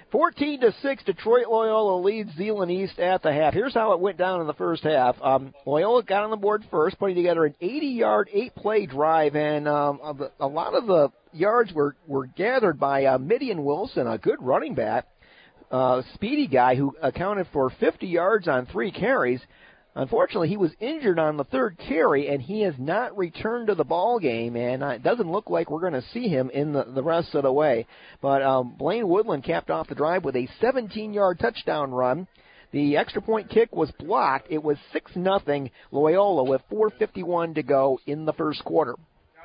14-6, Detroit Loyola leads Zeeland East at the half. Here's how it went down in the first half. Loyola got on the board first, putting together an 80-yard, 8-play drive, and a lot of the yards were gathered by Midian Wilson, a good running back, speedy guy who accounted for 50 yards on 3 carries. Unfortunately, he was injured on the third carry, and he has not returned to the ball game, and it doesn't look like we're going to see him in the rest of the way. But Blaine Woodland capped off the drive with a 17-yard touchdown run. The extra point kick was blocked. It was 6-0 Loyola with 4:51 to go in the first quarter.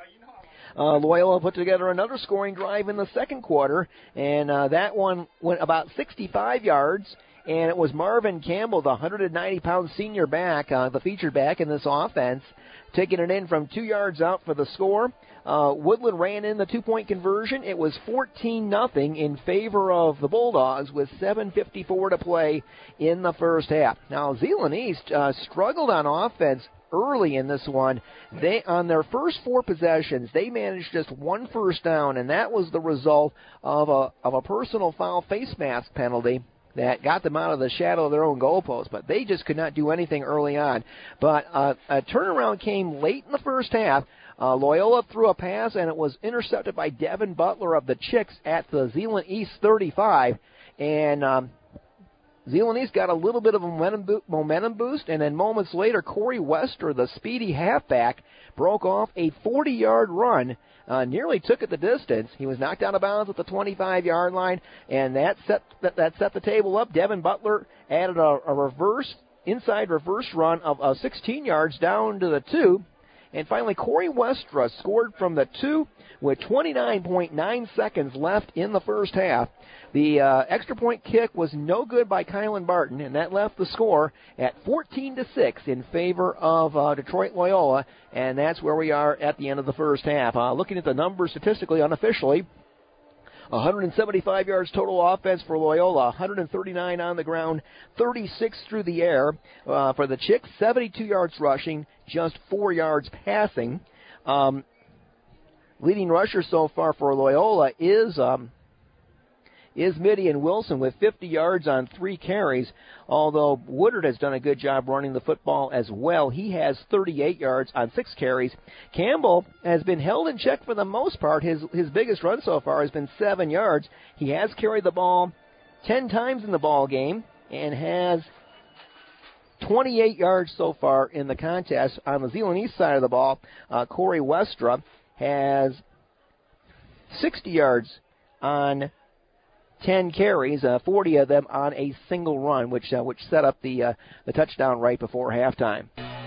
Loyola put together another scoring drive in the second quarter, and that one went about 65 yards. And it was Marvin Campbell, the 190-pound senior back, the featured back in this offense, taking it in from 2 yards out for the score. Woodland ran in the 2-point conversion. It was 14-0 in favor of the Bulldogs with 7:54 to play in the first half. Now, Zeeland East struggled on offense early in this one. They, on their first 4 possessions, they managed just 1 first down, and that was the result of a personal foul face mask penalty that got them out of the shadow of their own goalpost, but they just could not do anything early on. But a turnaround came late in the first half. Loyola threw a pass, and it was intercepted by Devin Butler of the Chicks at the Zeeland East 35, and Zeeland East got a little bit of a momentum boost, and then moments later, Corey Wester, the speedy halfback, broke off a 40-yard run, nearly took it the distance. He was knocked out of bounds at the 25-yard line, and that set the table up. Devin Butler added a inside reverse run of 16 yards down to the 2. And finally, Corey Westra scored from the 2 with 29.9 seconds left in the first half. The extra point kick was no good by Kylan Barton, and that left the score at 14-6 in favor of Detroit Loyola, and that's where we are at the end of the first half. Looking at the numbers statistically, unofficially, 175 yards total offense for Loyola, 139 on the ground, 36 through the air. For the Chicks, 72 yards rushing, just 4 yards passing. Leading rusher so far for Loyola is Midian Wilson with 50 yards on 3 carries, although Woodard has done a good job running the football as well. He has 38 yards on 6 carries. Campbell has been held in check for the most part. His biggest run so far has been 7 yards. He has carried the ball 10 times in the ball game and has 28 yards so far in the contest. On the Zeeland East side of the ball, Corey Westra has 60 yards on 10 carries, 40 of them on a single run, which set up the touchdown right before halftime.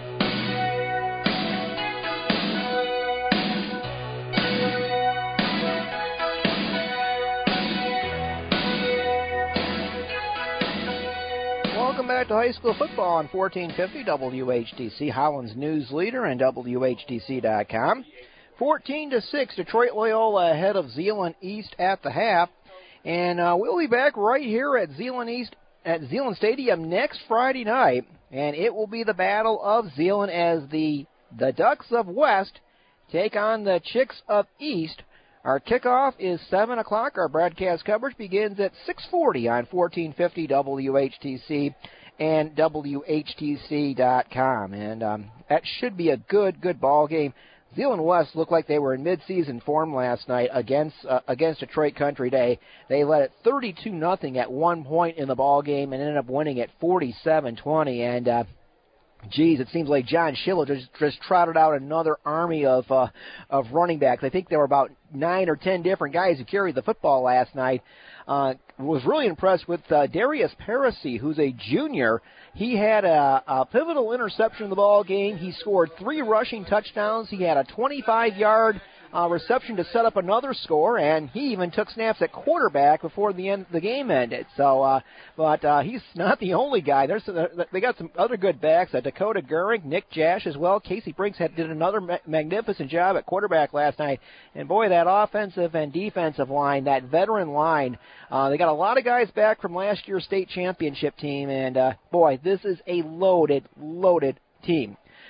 Welcome back to high school football on 1450 WHTC, Holland's news leader, and WHTC.com. 14-6, Detroit Loyola ahead of Zeeland East at the half. And we'll be back right here at Zeeland East, at Zeeland Stadium next Friday night. And it will be the Battle of Zeeland as the Ducks of West take on the Chicks of East. Our kickoff is 7 o'clock. Our broadcast coverage begins at 6:40 on 1450 WHTC and WHTC.com. And that should be a good ball game. Zeeland West looked like they were in mid-season form last night against Detroit Country Day. They led it 32-0 at one point in the ball game and ended up winning at 47-20. And it seems like John Schiller just trotted out another army of running backs. I think there were about 9 or 10 different guys who carried the football last night. Was really impressed with Darius Parisi, who's a junior. He had a pivotal interception in the ball game. He scored 3 rushing touchdowns. He had a 25-yard reception to set up another score, and he even took snaps at quarterback before the game ended. So, but he's not the only guy. They got some other good backs. Dakota Goering, Nick Jash as well. Casey Brinks did another magnificent job at quarterback last night. And boy, that offensive and defensive line, that veteran line, they got a lot of guys back from last year's state championship team. And boy, this is a loaded team.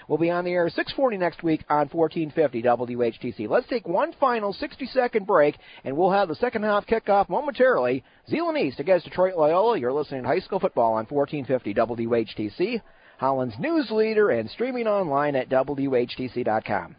We'll be on the air 6:40 next week on 1450 WHTC. Let's take one final 60-second break, and we'll have the second half kickoff momentarily. Zeeland East against Detroit Loyola. You're listening to high school football on 1450 WHTC, Holland's news leader, and streaming online at WHTC.com.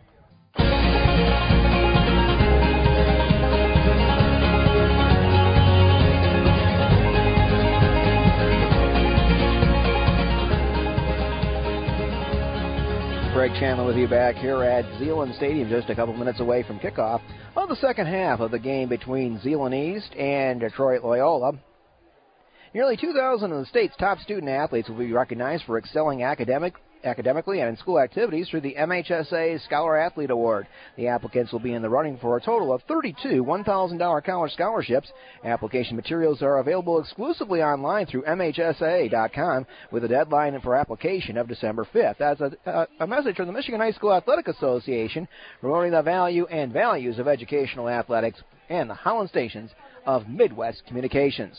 Greg Chandler with you back here at Zeeland Stadium, just a couple minutes away from kickoff of the second half of the game between Zeeland East and Detroit Loyola. Nearly 2,000 of the state's top student athletes will be recognized for excelling academically and in school activities through the MHSA Scholar Athlete Award. The applicants will be in the running for a total of 32 $1,000 college scholarships. Application materials are available exclusively online through MHSA.com with a deadline for application of December 5th. That's a message from the Michigan High School Athletic Association promoting the value and values of educational athletics and the Holland stations of Midwest Communications.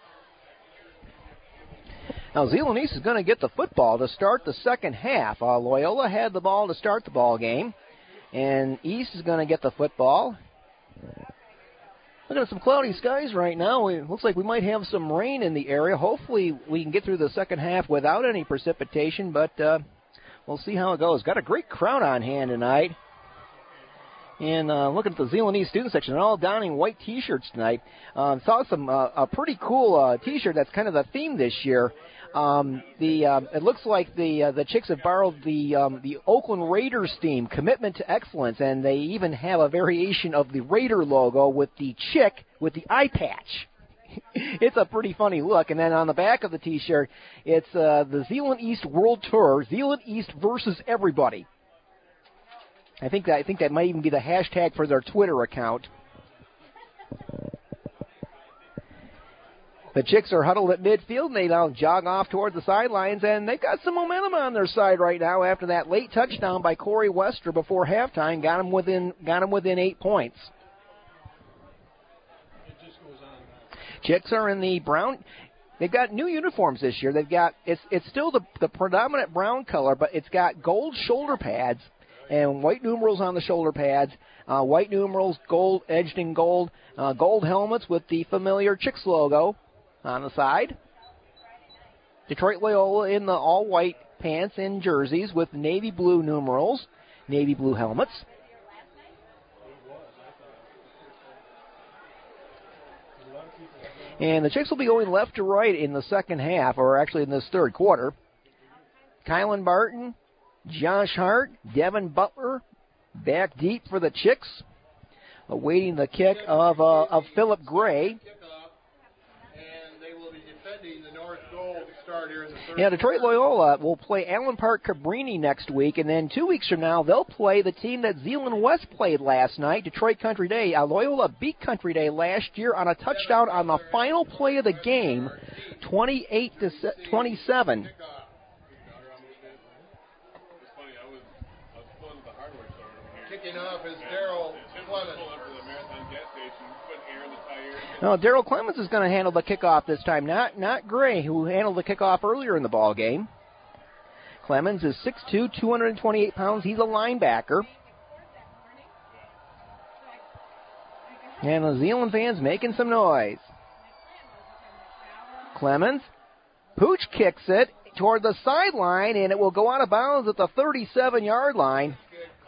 Now, Zeeland East is going to get the football to start the second half. Loyola had the ball to start the ball game, and East is going to get the football. Looking at some cloudy skies right now. It looks like we might have some rain in the area. Hopefully we can get through the second half without any precipitation, but we'll see how it goes. Got a great crowd on hand tonight. And looking at the Zeeland East student section, they're all donning white T-shirts tonight. Saw some a pretty cool T-shirt that's kind of the theme this year. It looks like the Chicks have borrowed the Oakland Raiders theme, Commitment to Excellence, and they even have a variation of the Raider logo with the chick with the eye patch. It's a pretty funny look. And then on the back of the T-shirt, it's the Zeeland East World Tour, Zeeland East versus everybody. I think that might even be the hashtag for their Twitter account. The Chicks are huddled at midfield, and they now jog off toward the sidelines, and they've got some momentum on their side right now after that late touchdown by Corey Wester before halftime got them within 8 points. Chicks are in the brown. They've got new uniforms this year. They've got it's still the predominant brown color, but it's got gold shoulder pads and white numerals on the shoulder pads. White numerals, gold edged in gold. Gold helmets with the familiar Chicks logo on the side. Detroit Loyola in the all-white pants and jerseys with navy blue numerals, navy blue helmets. And the Chicks will be going left to right in the second half, or actually in this third quarter. Kylan Barton, Josh Hart, Devin Butler back deep for the Chicks, awaiting the kick of Philip Gray. Yeah, Detroit Loyola will play Allen Park Cabrini next week, and then 2 weeks from now they'll play the team that Zeeland West played last night, Detroit Country Day. Loyola beat Country Day last year on a touchdown on the final play of the game, 28-27. Kicking off is Daryl Clemens. No, Daryl Clemens is going to handle the kickoff this time, not Gray, who handled the kickoff earlier in the ball game. Clemens is 6'2", 228 pounds. He's a linebacker. And the Zeeland fans making some noise. Clemens, Pooch kicks it toward the sideline, and it will go out of bounds at the 37-yard line.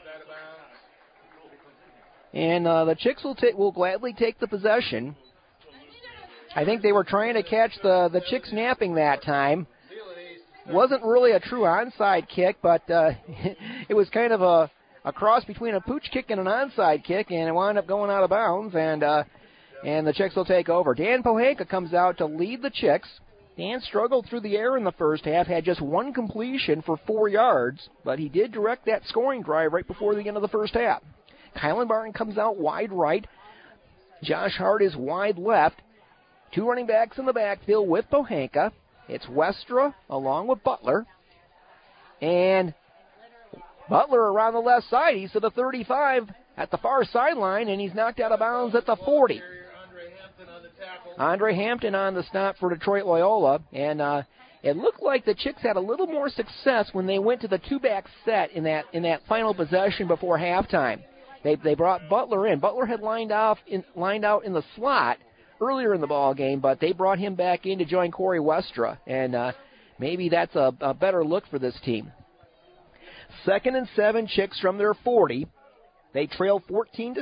And the Chicks will gladly take the possession. I think they were trying to catch the Chicks napping that time. Wasn't really a true onside kick, but it was kind of a cross between a pooch kick and an onside kick, and it wound up going out of bounds, and the Chicks will take over. Dan Pohanka comes out to lead the Chicks. Dan struggled through the air in the first half, had just one completion for 4 yards, but he did direct that scoring drive right before the end of the first half. Kylan Barton comes out wide right. Josh Hart is wide left. Two running backs in the backfield with Pohanka. It's Westra along with Butler. And Butler around the left side. He's to the 35 at the far sideline, and he's knocked out of bounds at the 40. Andre Hampton on the stop for Detroit Loyola. And It looked like the Chicks had a little more success when they went to the two-back set in that final possession before halftime. They brought Butler in. Butler had lined out in the slot earlier in the ball game, but they brought him back in to join Corey Westra, and maybe that's a better look for this team. 2nd and 7, Chicks from their 40. They trail 14-6.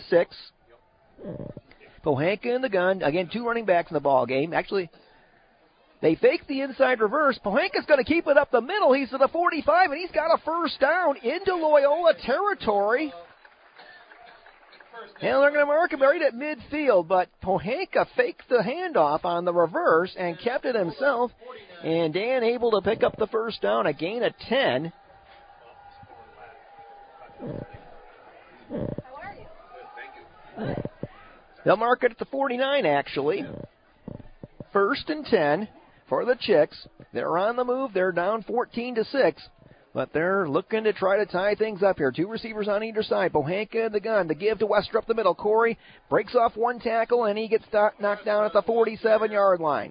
Pohanka in the gun. Again, 2 running backs in the ball game. Actually, they fake the inside reverse. Pohanka's going to keep it up the middle. He's to the 45, and he's got a first down into Loyola territory. And they're going to mark him right at midfield, but Pohanka faked the handoff on the reverse and kept it himself. And Dan able to pick up the first down, a gain of 10. They'll mark it at the 49, actually. 1st and 10 for the Chicks. They're on the move. They're down 14-6. But they're looking to try to tie things up here. 2 receivers on either side. Pohanka in the gun. The give to Westra up the middle. Corey breaks off 1 tackle, and he gets knocked down at the 47-yard line.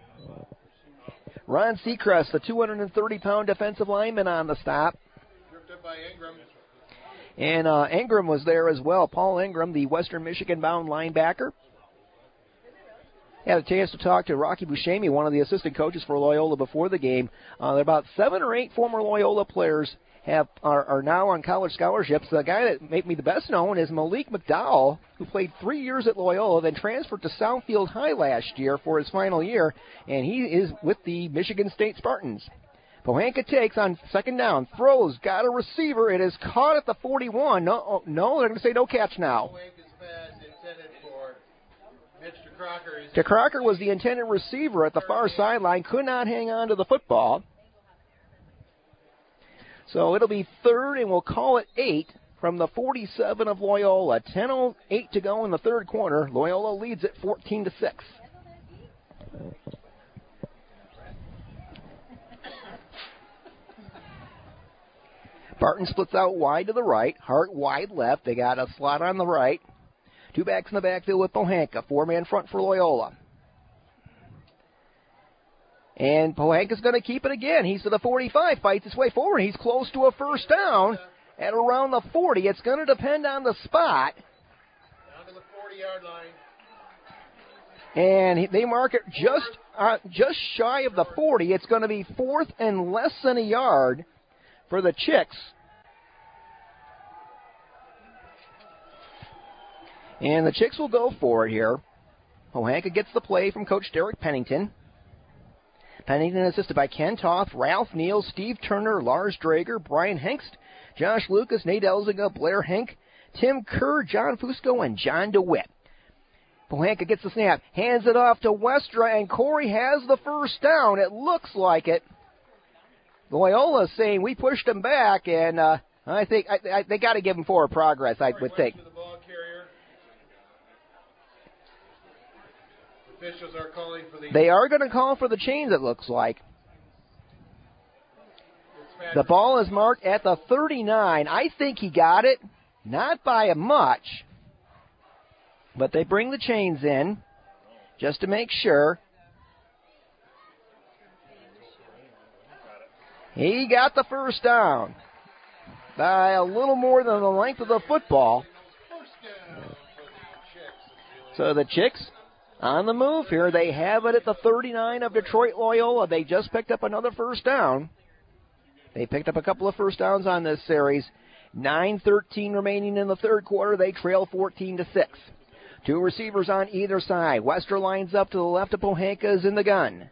Ron Seacrest, the 230-pound defensive lineman on the stop. Tripped up by Ingram. And Ingram was there as well. Paul Ingram, the Western Michigan-bound linebacker. Had a chance to talk to Rocky Buscemi, one of the assistant coaches for Loyola before the game. There are about 7 or 8 former Loyola players are now on college scholarships. The guy that made me the best known is Malik McDowell, who played 3 years at Loyola, then transferred to Southfield High last year for his final year, and he is with the Michigan State Spartans. Pohanka takes on 2nd down, throws, got a receiver. It is caught at the 41. No, they're going to say no catch now. DeCrocker was the intended receiver at the far sideline, could not hang on to the football. So it'll be 3rd, and we'll call it 8 from the 47 of Loyola. 10:08 to go in the 3rd quarter. Loyola leads it 14-6. Barton splits out wide to the right. Hart wide left. They got a slot on the right. 2 backs in the backfield with Pohanka. 4-man front for Loyola. And Pohanka's going to keep it again. He's to the 45, fights his way forward. He's close to a first down at around the 40. It's going to depend on the spot. Down to the 40-yard line. And they mark it just shy of the 40. It's going to be 4th and less than a yard for the Chicks. And the Chicks will go for it here. Pohanka gets the play from Coach Derek Pennington. Pennington assisted by Ken Toth, Ralph Neal, Steve Turner, Lars Drager, Brian Hengst, Josh Lucas, Nate Elzinga, Blair Henk, Tim Kerr, John Fusco, and John DeWitt. Pohanka gets the snap, hands it off to Westra, and Corey has the first down. It looks like it. Loyola's saying we pushed them back, and I think they got to give him forward progress, I would think. Officials are calling for They are going to call for the chains, it looks like. The ball is marked at the 39. I think he got it, not by much. But they bring the chains in just to make sure. He got the first down by a little more than the length of the football. So the Chicks on the move here. They have it at the 39 of Detroit Loyola. They just picked up another first down. They picked up a couple of first downs on this series. 9:13 remaining in the 3rd quarter. They trail 14-6. 2 receivers on either side. Westra lines up to the left of Pohanka is in the gun.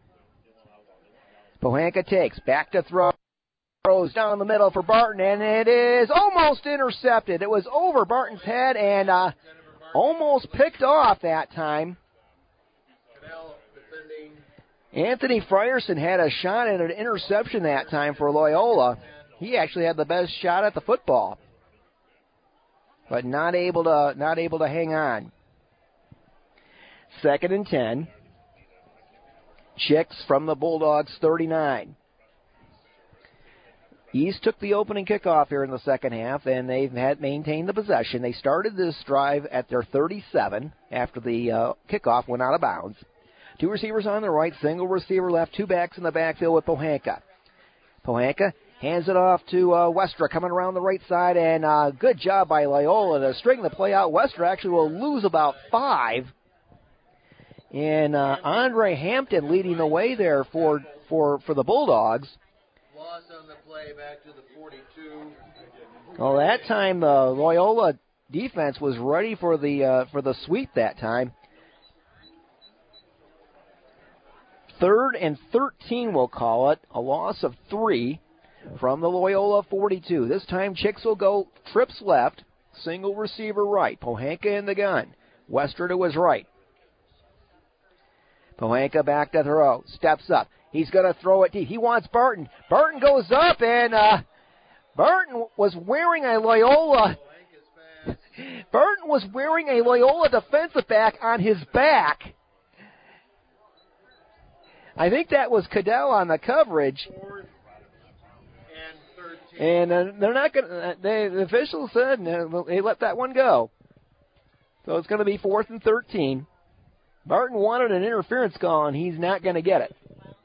Pohanka takes, back to throw. Throws down the middle for Barton, and it is almost intercepted. It was over Barton's head and almost picked off that time. Anthony Frierson had a shot at an interception that time for Loyola. He actually had the best shot at the football, but not able to hang on. 2nd and 10. Chicks from the Bulldogs 39. East took the opening kickoff here in the second half, and they've maintained the possession. They started this drive at their 37 after the kickoff went out of bounds. Two receivers on the right, single receiver left, two backs in the backfield with Pohanka. Pohanka hands it off to Westra coming around the right side, and good job by Loyola to string the play out. Westra actually will lose about 5. And Andre Hampton leading the way there for the Bulldogs. Loss on the play back to the 42. Well, that time the Loyola defense was ready for the sweep that time. 3rd and 13, we'll call it. A loss of 3 from the Loyola 42. This time Chicks will go trips left, single receiver right. Pohanka in the gun. Westra to his right. Pohanka back to throw. Steps up. He's going to throw it deep. He wants Barton. Barton goes up, and Barton was wearing a Loyola. Barton was wearing a Loyola defensive back on his back. I think that was Cadell on the coverage. And they're not going to. The officials said they let that one go. So it's going to be 4th and 13. Barton wanted an interference call, and he's not going to get it.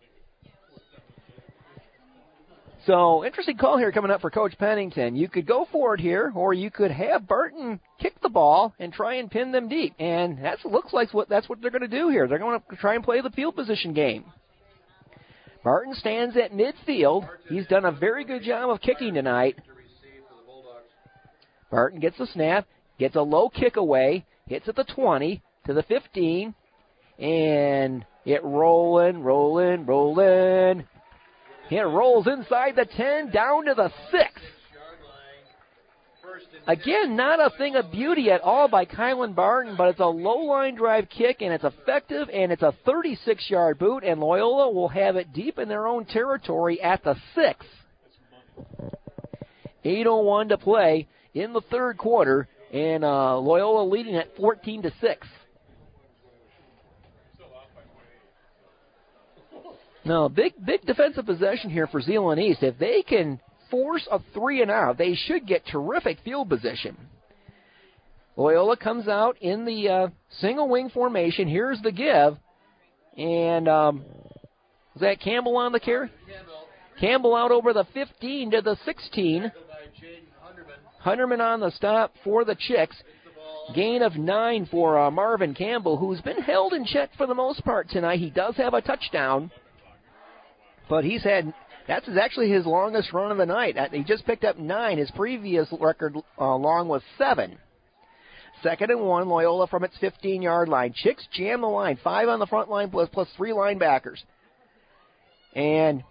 So, interesting call here coming up for Coach Pennington. You could go for it here, or you could have Barton kick the ball and try and pin them deep. And that looks like that's what they're going to do here. They're going to try and play the field position game. Barton stands at midfield. He's done a very good job of kicking tonight. Barton gets the snap, gets a low kick away, hits at the 20 to the 15, and it rolling. It rolls inside the 10, down to the 6. Again, not a thing of beauty at all by Kylan Barton, but it's a low-line drive kick, and it's effective, and it's a 36-yard boot, and Loyola will have it deep in their own territory at the 6. 8:01 to play in the third quarter, and Loyola leading at 14-6. Now, big defensive possession here for Zeeland East. If they can force a 3-and-out, they should get terrific field position. Loyola comes out in the single wing formation. Here's the give. And is that Campbell on the carry? Campbell out over the 15 to the 16. Hunterman on the stop for the Chicks. Gain of 9 for Marvin Campbell, who's been held in check for the most part tonight. He does have a touchdown. But that's actually his longest run of the night. He just picked up 9. His previous record long was 7. 2nd and 1, Loyola from its 15-yard line. Chicks jam the line. 5 on the front line plus 3 linebackers. And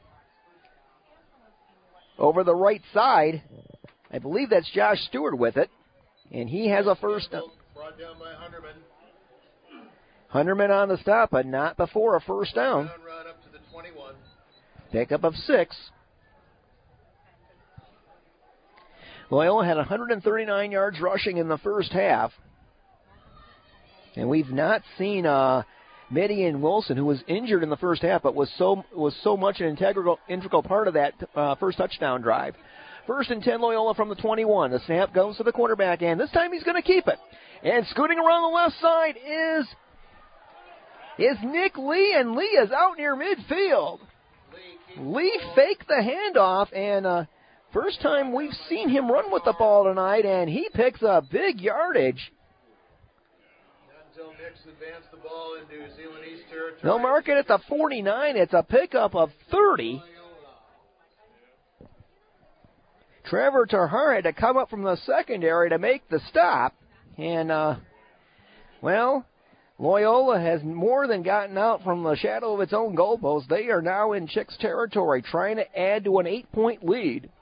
over the right side, I believe that's Josh Stewart with it. And he has a first down. Brought down by Hunterman. Hunterman on the stop, but not before a first down. Run up to the 21. Pickup of 6. Loyola had 139 yards rushing in the first half. And we've not seen Midian Wilson, who was injured in the first half, but was so much an integral part of that first touchdown drive. 1st and 10, Loyola from the 21. The snap goes to the quarterback, and this time he's going to keep it. And scooting around the left side is Nick Lee, and Lee is out near midfield. Lee faked the handoff, and first time we've seen him run with the ball tonight, and he picks up big yardage. Not until Nick's advanced the ball into Zeeland East territory. They'll mark it at the 49. It's a pickup of 30. Trevor Tarhar had to come up from the secondary to make the stop, and, Loyola has more than gotten out from the shadow of its own goalpost. They are now in Chicks territory, trying to add to an 8-point lead.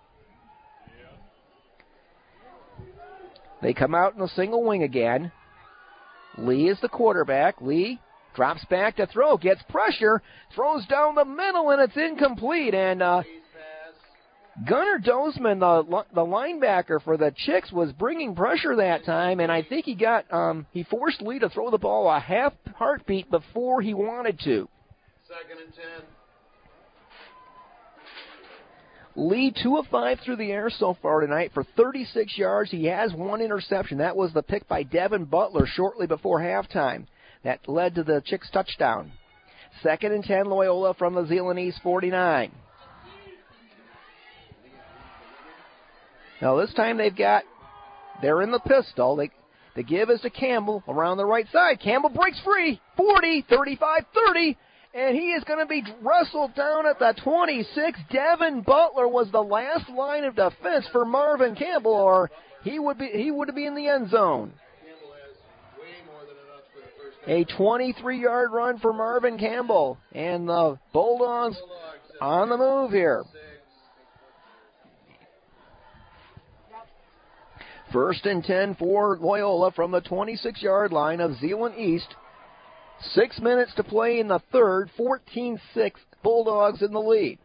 They come out in a single wing again. Lee is the quarterback. Lee drops back to throw, gets pressure, throws down the middle, and it's incomplete. And Gunnar Dozman, the linebacker for the Chicks, was bringing pressure that time, and I think he forced Lee to throw the ball a half heartbeat before he wanted to. 2nd and 10. Lee 2 of 5 through the air so far tonight for 36 yards. He has 1 interception. That was the pick by Devin Butler shortly before halftime. That led to the Chicks touchdown. 2nd and 10, Loyola from the Zeeland East 49. Now this time they're in the pistol. The give is to Campbell around the right side. Campbell breaks free, 40, 35, 30, and he is going to be wrestled down at the 26. Devin Butler was the last line of defense for Marvin Campbell, or he would be in the end zone. A 23-yard run for Marvin Campbell, and the Bulldogs on the move here. 1st and 10 for Loyola from the 26-yard line of Zeeland East. 6 minutes to play in the third, 14-6, Bulldogs in the lead.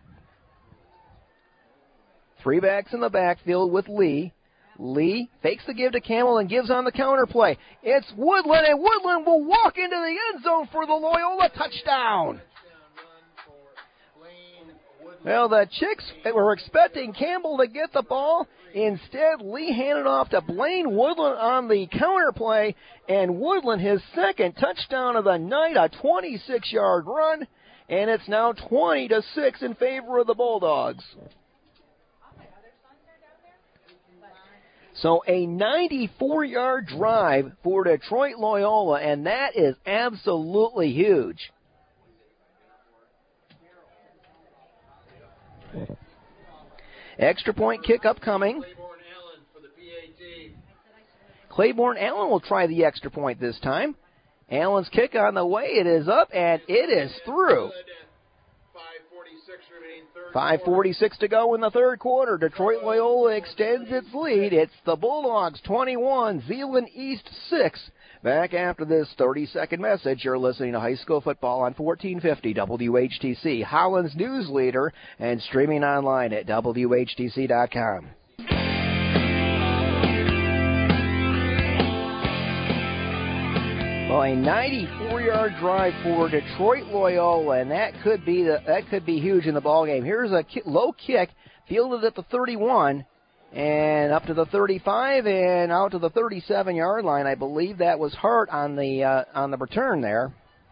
3 backs in the backfield with Lee. Lee fakes the give to Campbell and gives on the counter play. It's Woodland, and Woodland will walk into the end zone for the Loyola touchdown. Well, the Chicks were expecting Campbell to get the ball. Instead, Lee handed off to Blaine Woodland on the counter play, and Woodland his second touchdown of the night, a 26-yard run, and it's now 20-6 in favor of the Bulldogs. So a 94-yard drive for Detroit Loyola, and that is absolutely huge. Extra point kick upcoming. Claiborne Allen will try the extra point this time. Allen's kick on the way. It is up, and it is through. 5:46 to go in the third quarter. Detroit Loyola extends its lead. It's the Bulldogs 21, Zeeland East 6. Back after this 30-second message, you're listening to high school football on 1450 WHTC, Holland's news leader, and streaming online at WHTC.com. Well, a 94-yard drive for Detroit Loyola, and that could be huge in the ballgame. Here's a low kick, fielded at the 31, and up to the 35, and out to the 37-yard line. I believe that was Hart on the return there.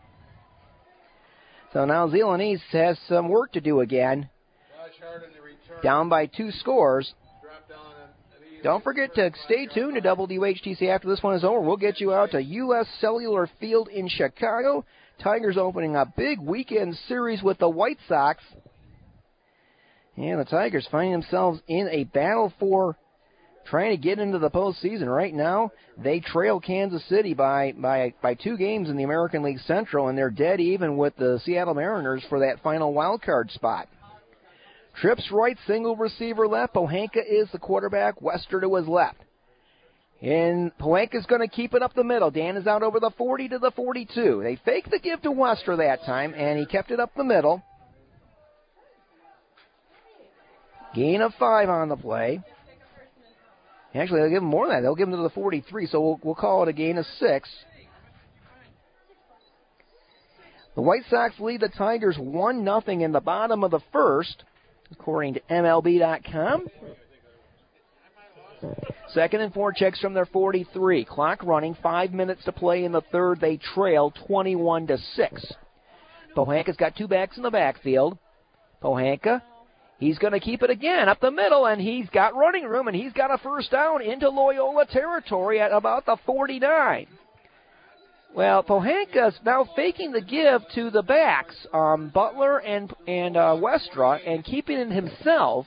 So now Zeeland East has some work to do again. Down by 2 scores. Don't forget to stay tuned to WHTC after this one is over. We'll get you out to U.S. Cellular Field in Chicago. Tigers opening a big weekend series with the White Sox. And the Tigers finding themselves in a battle for trying to get into the postseason. Right now, they trail Kansas City by 2 games in the American League Central, and they're dead even with the Seattle Mariners for that final wild card spot. Trips right, single receiver left. Pohanka is the quarterback. Wester to his left. And Pohanka's going to keep it up the middle. Dan is out over the 40 to the 42. They faked the give to Wester that time, and he kept it up the middle. Gain of 5 on the play. Actually, they'll give him more than that. They'll give him to the 43, so we'll call it a gain of 6. The White Sox lead the Tigers 1-0 in the bottom of the first, according to MLB.com. 2nd and 4 checks from their 43. Clock running, 5 minutes to play in the third. They trail 21-6. Pohanka's got 2 backs in the backfield. Pohanka, he's going to keep it again up the middle, and he's got running room, and he's got a first down into Loyola territory at about the 49. Well, Pohanka's now faking the give to the backs, Butler and Westra, and keeping it himself.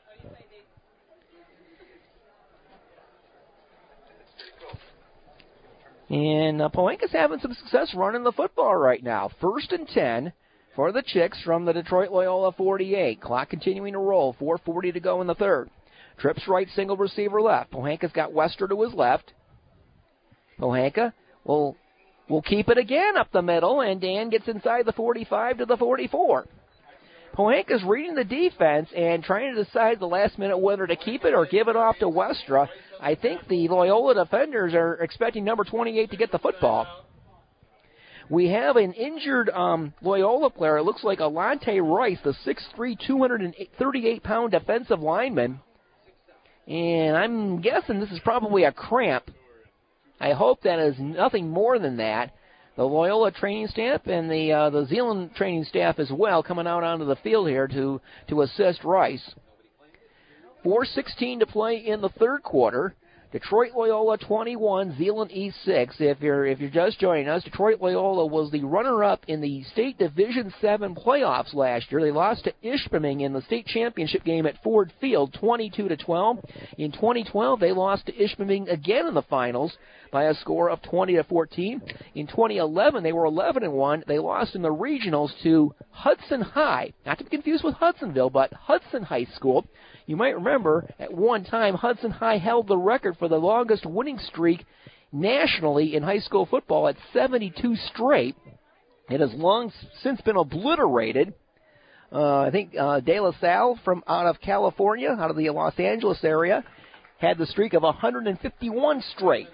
And Pohanka's having some success running the football right now. 1st and 10 for the Chicks from the Detroit Loyola 48. Clock continuing to roll. 4:40 to go in the third. Trips right, single receiver left. Pohanka's got Wester to his left. Pohanka will keep it again up the middle, and Dan gets inside the 45 to the 44. Pohanka's reading the defense and trying to decide the last minute whether to keep it or give it off to Westra. I think the Loyola defenders are expecting number 28 to get the football. We have an injured Loyola player. It looks like Alante Rice, the 6'3", 238-pound defensive lineman. And I'm guessing this is probably a cramp. I hope that is nothing more than that. the Loyola training staff and the Zeeland training staff as well coming out onto the field here to assist Rice. 4:16 to play in the third quarter. Detroit Loyola 21, Zeeland East 6. If you're just joining us, Detroit Loyola was the runner-up in the state Division 7 playoffs last year. They lost to Ishpeming in the state championship game at Ford Field, 22-12. In 2012, they lost to Ishpeming again in the finals by a score of 20-14. In 2011, they were 11-1. They lost in the regionals to Hudson High, not to be confused with Hudsonville, but Hudson High School. You might remember at one time Hudson High held the record for the longest winning streak nationally in high school football at 72 straight. It has long since been obliterated. I think De La Salle from out of California, out of the Los Angeles area, had the streak of 151 straight.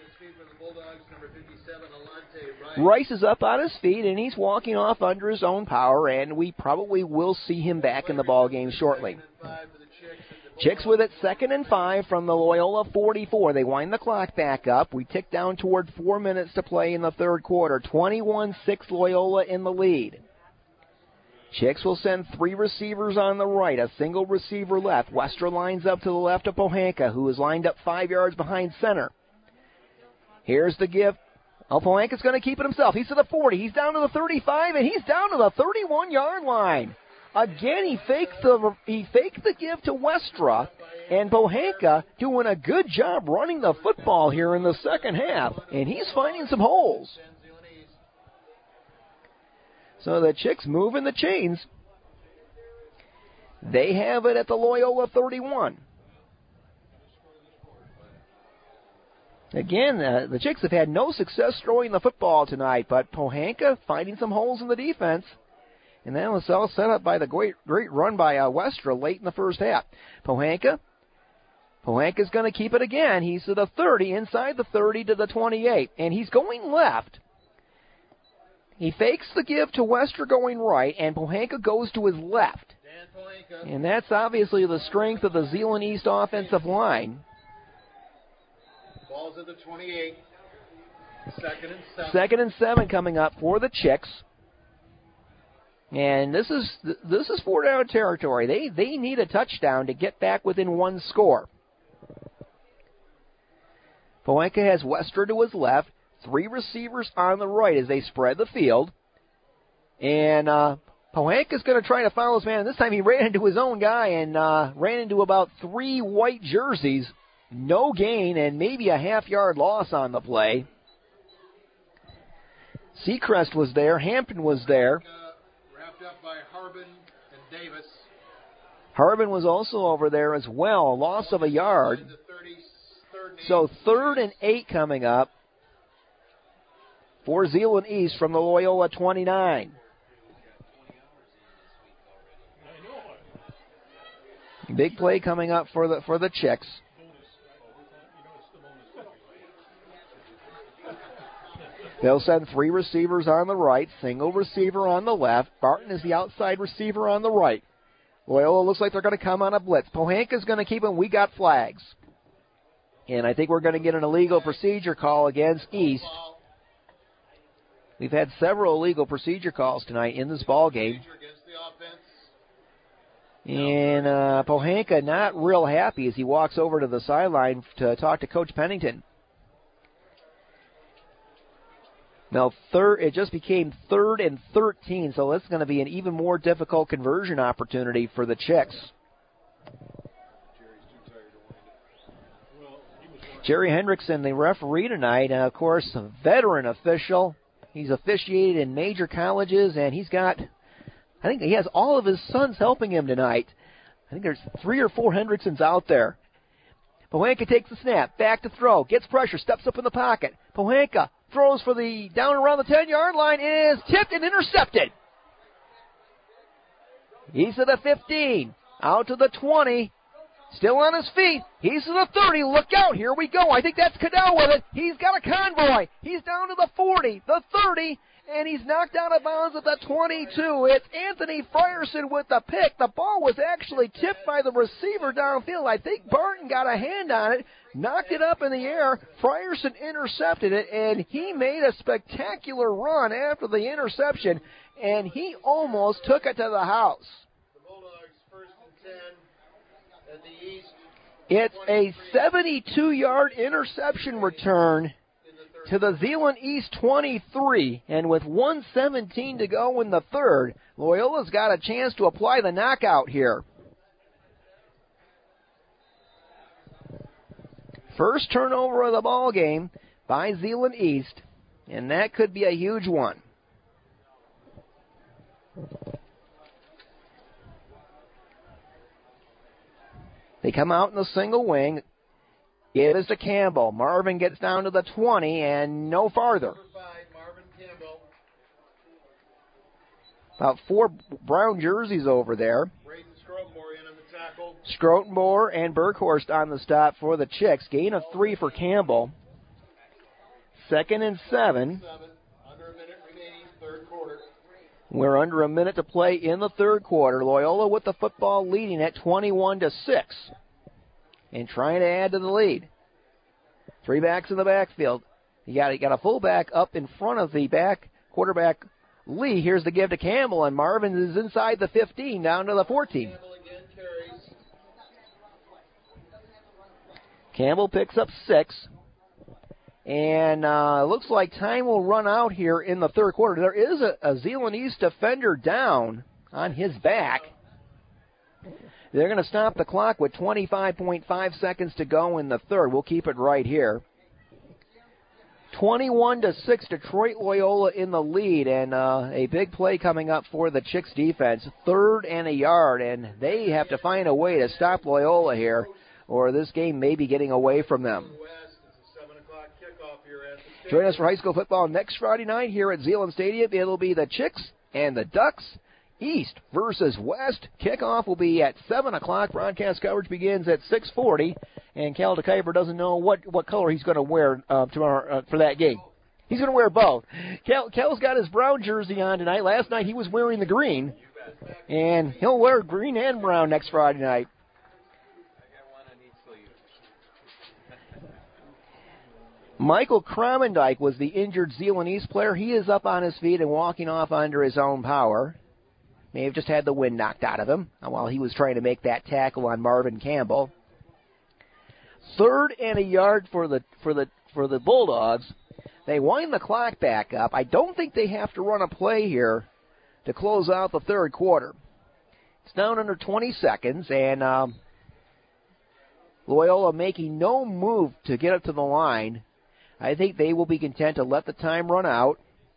Rice is up on his feet, and he's walking off under his own power, and we probably will see him back in the ball game shortly. Chicks with it, 2nd and 5 from the Loyola 44. They wind the clock back up. We tick down toward 4 minutes to play in the third quarter. 21-6 Loyola in the lead. Chicks will send 3 receivers on the right, a single receiver left. Westra lines up to the left of Pohanka, who is lined up 5 yards behind center. Here's the give. Pohanka's going to keep it himself. He's to the 40. He's down to the 35, and he's down to the 31-yard line. Again, he faked the give to Westra, and Pohanka doing a good job running the football here in the second half, and he's finding some holes. So the Chicks moving the chains. They have it at the Loyola 31. Again, the Chicks have had no success throwing the football tonight, but Pohanka finding some holes in the defense. And that was all set up by the great run by Westra late in the first half. Pohanka's going to keep it again. He's to the 30, inside the 30 to the 28, and he's going left. He fakes the give to Westra going right, and Pohanka goes to his left. And that's obviously the strength of the Zeeland East offensive line. Ball's at the 28. 2nd and 7 coming up for the Chicks. And this is 4-down territory. They need a touchdown to get back within one score. Pohanka has Westra to his left, 3 receivers on the right as they spread the field. And Pohanka's going to try to follow his man. This time he ran into his own guy and ran into about 3 white jerseys. No gain and maybe a half-yard loss on the play. Seacrest was there. Hampton was there. Up by Harbin and Davis. Harbin was also over there as well. A loss of a yard. So 3rd and 8 coming up for Zeeland East from the Loyola 29. Big play coming up for the Chicks. They'll send 3 receivers on the right, single receiver on the left. Barton is the outside receiver on the right. Loyola looks like they're going to come on a blitz. Pohanka's going to keep him. We got flags. And I think we're going to get an illegal procedure call against East. We've had several illegal procedure calls tonight in this ball game. And Pohanka not real happy as he walks over to the sideline to talk to Coach Pennington. Now, it just became 3rd and 13, so that's going to be an even more difficult conversion opportunity for the Chicks. Jerry Hendrickson, the referee tonight, of course, a veteran official. He's officiated in major colleges, and I think he has all of his sons helping him tonight. I think there's 3 or 4 Hendricksons out there. Pohanka takes the snap, back to throw, gets pressure, steps up in the pocket. Pohanka throws for the down around the 10-yard line. It is tipped and intercepted. He's to the 15, out to the 20, still on his feet. He's to the 30. Look out, here we go. I think that's Cadell with it. He's got a convoy. He's down to the 40, the 30, and he's knocked out of bounds at the 22. It's Anthony Frierson with the pick. The ball was actually tipped by the receiver downfield. I think Barton got a hand on it, knocked it up in the air. Frierson intercepted it, and he made a spectacular run after the interception, and he almost took it to the house. The Bulldogs first and 10 at the East. It's a 72-yard interception return to the Zeeland East 23, and with 1:17 to go in the third, Loyola's got a chance to apply the knockout here. First turnover of the ball game by Zeeland East, and that could be a huge one. They come out in the single wing. It is to Campbell. Marvin gets down to the 20 and no farther. Number 5, Marvin Campbell. About 4 brown jerseys over there. Braden Scrotenmore in on the tackle. Scrotenmore and Berghorst on the stop for the Chicks. Gain of 3 for Campbell. 2nd and 7. Under a minute remaining, third quarter. We're under a minute to play in the third quarter. Loyola with the football leading at 21-6. And trying to add to the lead. 3 backs in the backfield. You got a fullback up in front of the back quarterback Lee. Here's the give to Campbell, and Marvin is inside the 15, down to the 14. Campbell again carries. Campbell picks up 6. And looks like time will run out here in the third quarter. There is a Zeeland East defender down on his back. They're going to stop the clock with 25.5 seconds to go in the third. We'll keep it right here. 21-6, Detroit Loyola in the lead, and a big play coming up for the Chicks defense. 3rd and a yard, and they have to find a way to stop Loyola here, or this game may be getting away from them. Join us for high school football next Friday night here at Zeeland Stadium. It'll be the Chicks and the Ducks. East versus West. Kickoff will be at 7 o'clock. Broadcast coverage begins at 6:40. And Cal DeKuyper doesn't know what color he's going to wear tomorrow for that game. He's going to wear both. Cal's got his brown jersey on tonight. Last night he was wearing the green. And he'll wear green and brown next Friday night. Michael Kromendijk was the injured Zeeland East player. He is up on his feet and walking off under his own power. May have just had the wind knocked out of him while he was trying to make that tackle on Marvin Campbell. 3rd and a yard for the Bulldogs. They wind the clock back up. I don't think they have to run a play here to close out the third quarter. It's down under 20 seconds, and Loyola making no move to get up to the line. I think they will be content to let the time run out.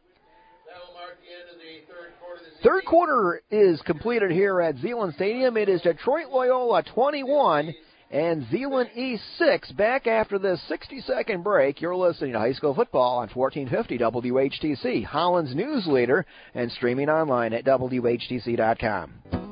Third quarter is completed here at Zeeland Stadium. It is Detroit Loyola 21 and Zeeland East 6. Back after this 60-second break, you're listening to high school football on 1450 WHTC, Holland's news leader, and streaming online at WHTC.com.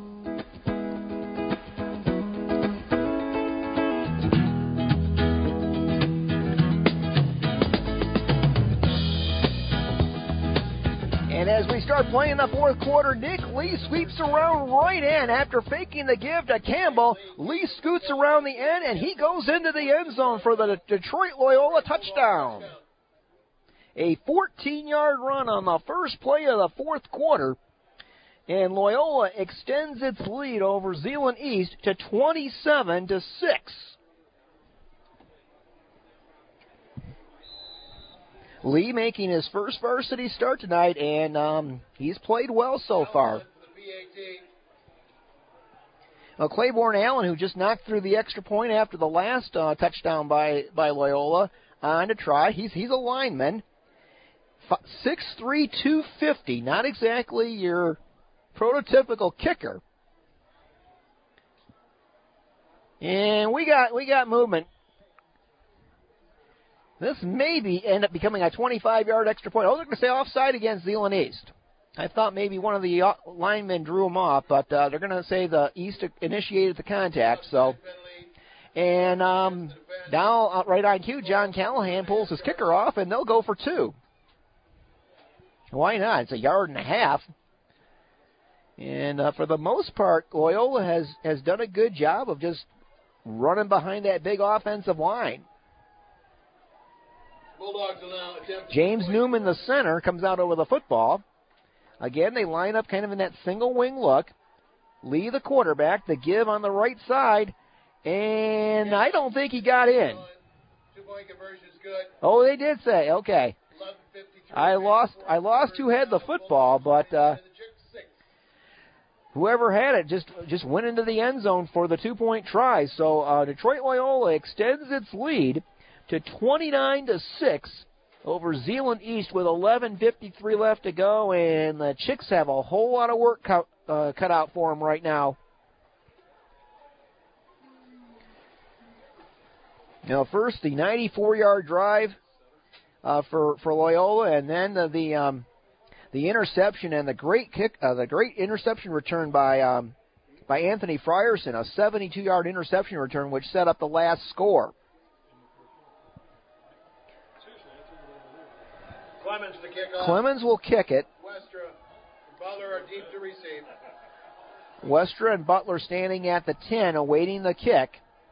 And as we start playing the fourth quarter, Nick Lee sweeps around right in after faking the give to Campbell. Lee scoots around the end, and he goes into the end zone for the Detroit Loyola touchdown. A 14-yard run on the first play of the fourth quarter, and Loyola extends its lead over Zeeland East to 27-6. Lee making his first varsity start tonight, and he's played well so far. Well, Claiborne Allen, who just knocked through the extra point after the last touchdown by Loyola, on to try. He's a lineman. 6'3", 250, not exactly your prototypical kicker. And we got movement. This may end up becoming a 25-yard extra point. I was going to say offside against Zeeland East. I thought maybe one of the linemen drew him off, but they're going to say the East initiated the contact. So, and now right on cue, John Callahan pulls his kicker off, and they'll go for 2. Why not? It's a yard and a half. And for the most part, Loyola has done a good job of just running behind that big offensive line. Bulldogs will now attempt James Newman, the center, comes out over the football. Again, they line up kind of in that single wing look. Lee, the quarterback, the give on the right side, and I don't think he got in. 2-point conversion is good. Oh, they did say, okay. 11:53. I lost who had the football, but whoever had it just went into the end zone for the 2-point try. So Detroit Loyola extends its lead to 29-6 over Zeeland East with 11:53 left to go, and the Chicks have a whole lot of work cut out for them right now. Now, first the 94-yard drive for Loyola, and then the interception and the great interception return by Anthony Frierson, a 72-yard interception return, which set up the last score. Clemens to kick off. Clemens will kick it. Westra and Butler are deep to receive. Westra and Butler standing at the 10, awaiting the kick.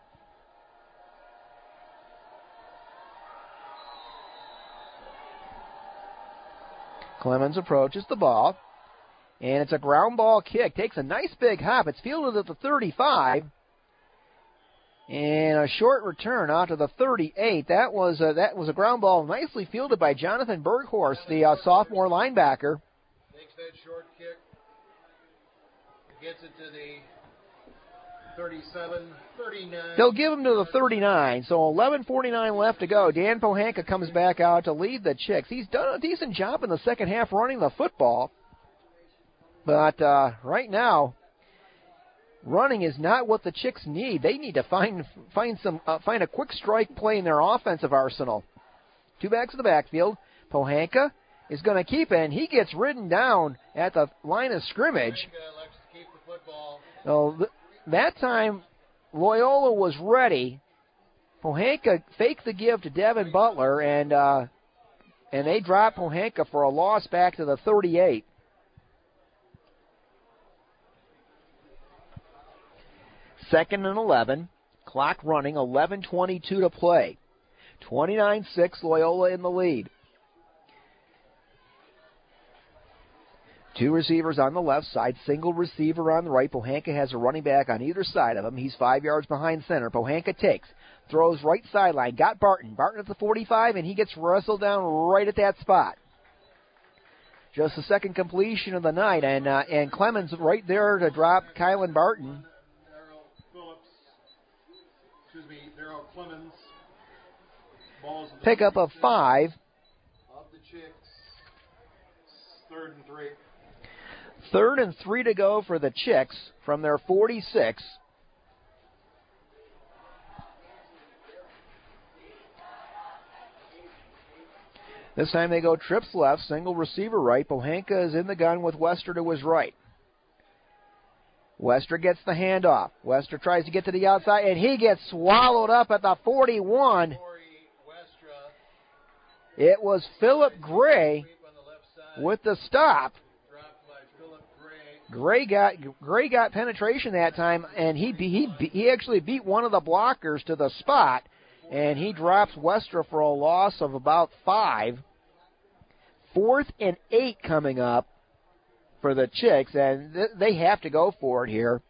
Clemens approaches the ball, and it's a ground ball kick. Takes a nice big hop. It's fielded at the 35, and a short return out to the 38. That was a ground ball nicely fielded by Jonathan Berghorst, the sophomore linebacker. Takes that short kick, gets it to the 37, 39. They'll give him to the 39, so 11:49 left to go. Dan Pohanka comes back out to lead the Chicks. He's done a decent job in the second half running the football, but right now, running is not what the Chicks need. They need to find a quick strike play in their offensive arsenal. Two backs in the backfield. Pohanka is going to keep it, and he gets ridden down at the line of scrimmage. Pohanka likes to keep the football. So that time, Loyola was ready. Pohanka faked the give to Devin Butler, and they dropped Pohanka for a loss back to the 38. Second and 11. Clock running, 11:22 to play. 29-6, Loyola in the lead. Two receivers on the left side, single receiver on the right. Pohanka has a running back on either side of him. He's 5 yards behind center. Pohanka takes, throws right sideline, got Barton. Barton at the 45, and he gets wrestled down right at that spot. Just the second completion of the night, and Clemens right there to drop Kylan Barton. Darrell Clemens. Pick up of 5. Of the Chicks. 3rd and 3. 3rd and 3 to go for the Chicks from their 46. This time they go trips left, single receiver right. Pohanka is in the gun with Wester to his right. Wester gets the handoff. Wester tries to get to the outside, and he gets swallowed up at the 41. It was Philip Gray with the stop. Gray got penetration that time, and he actually beat one of the blockers to the spot, and he drops Wester for a loss of about 5. 4th and 8 coming up for the Chicks, and they have to go for it here.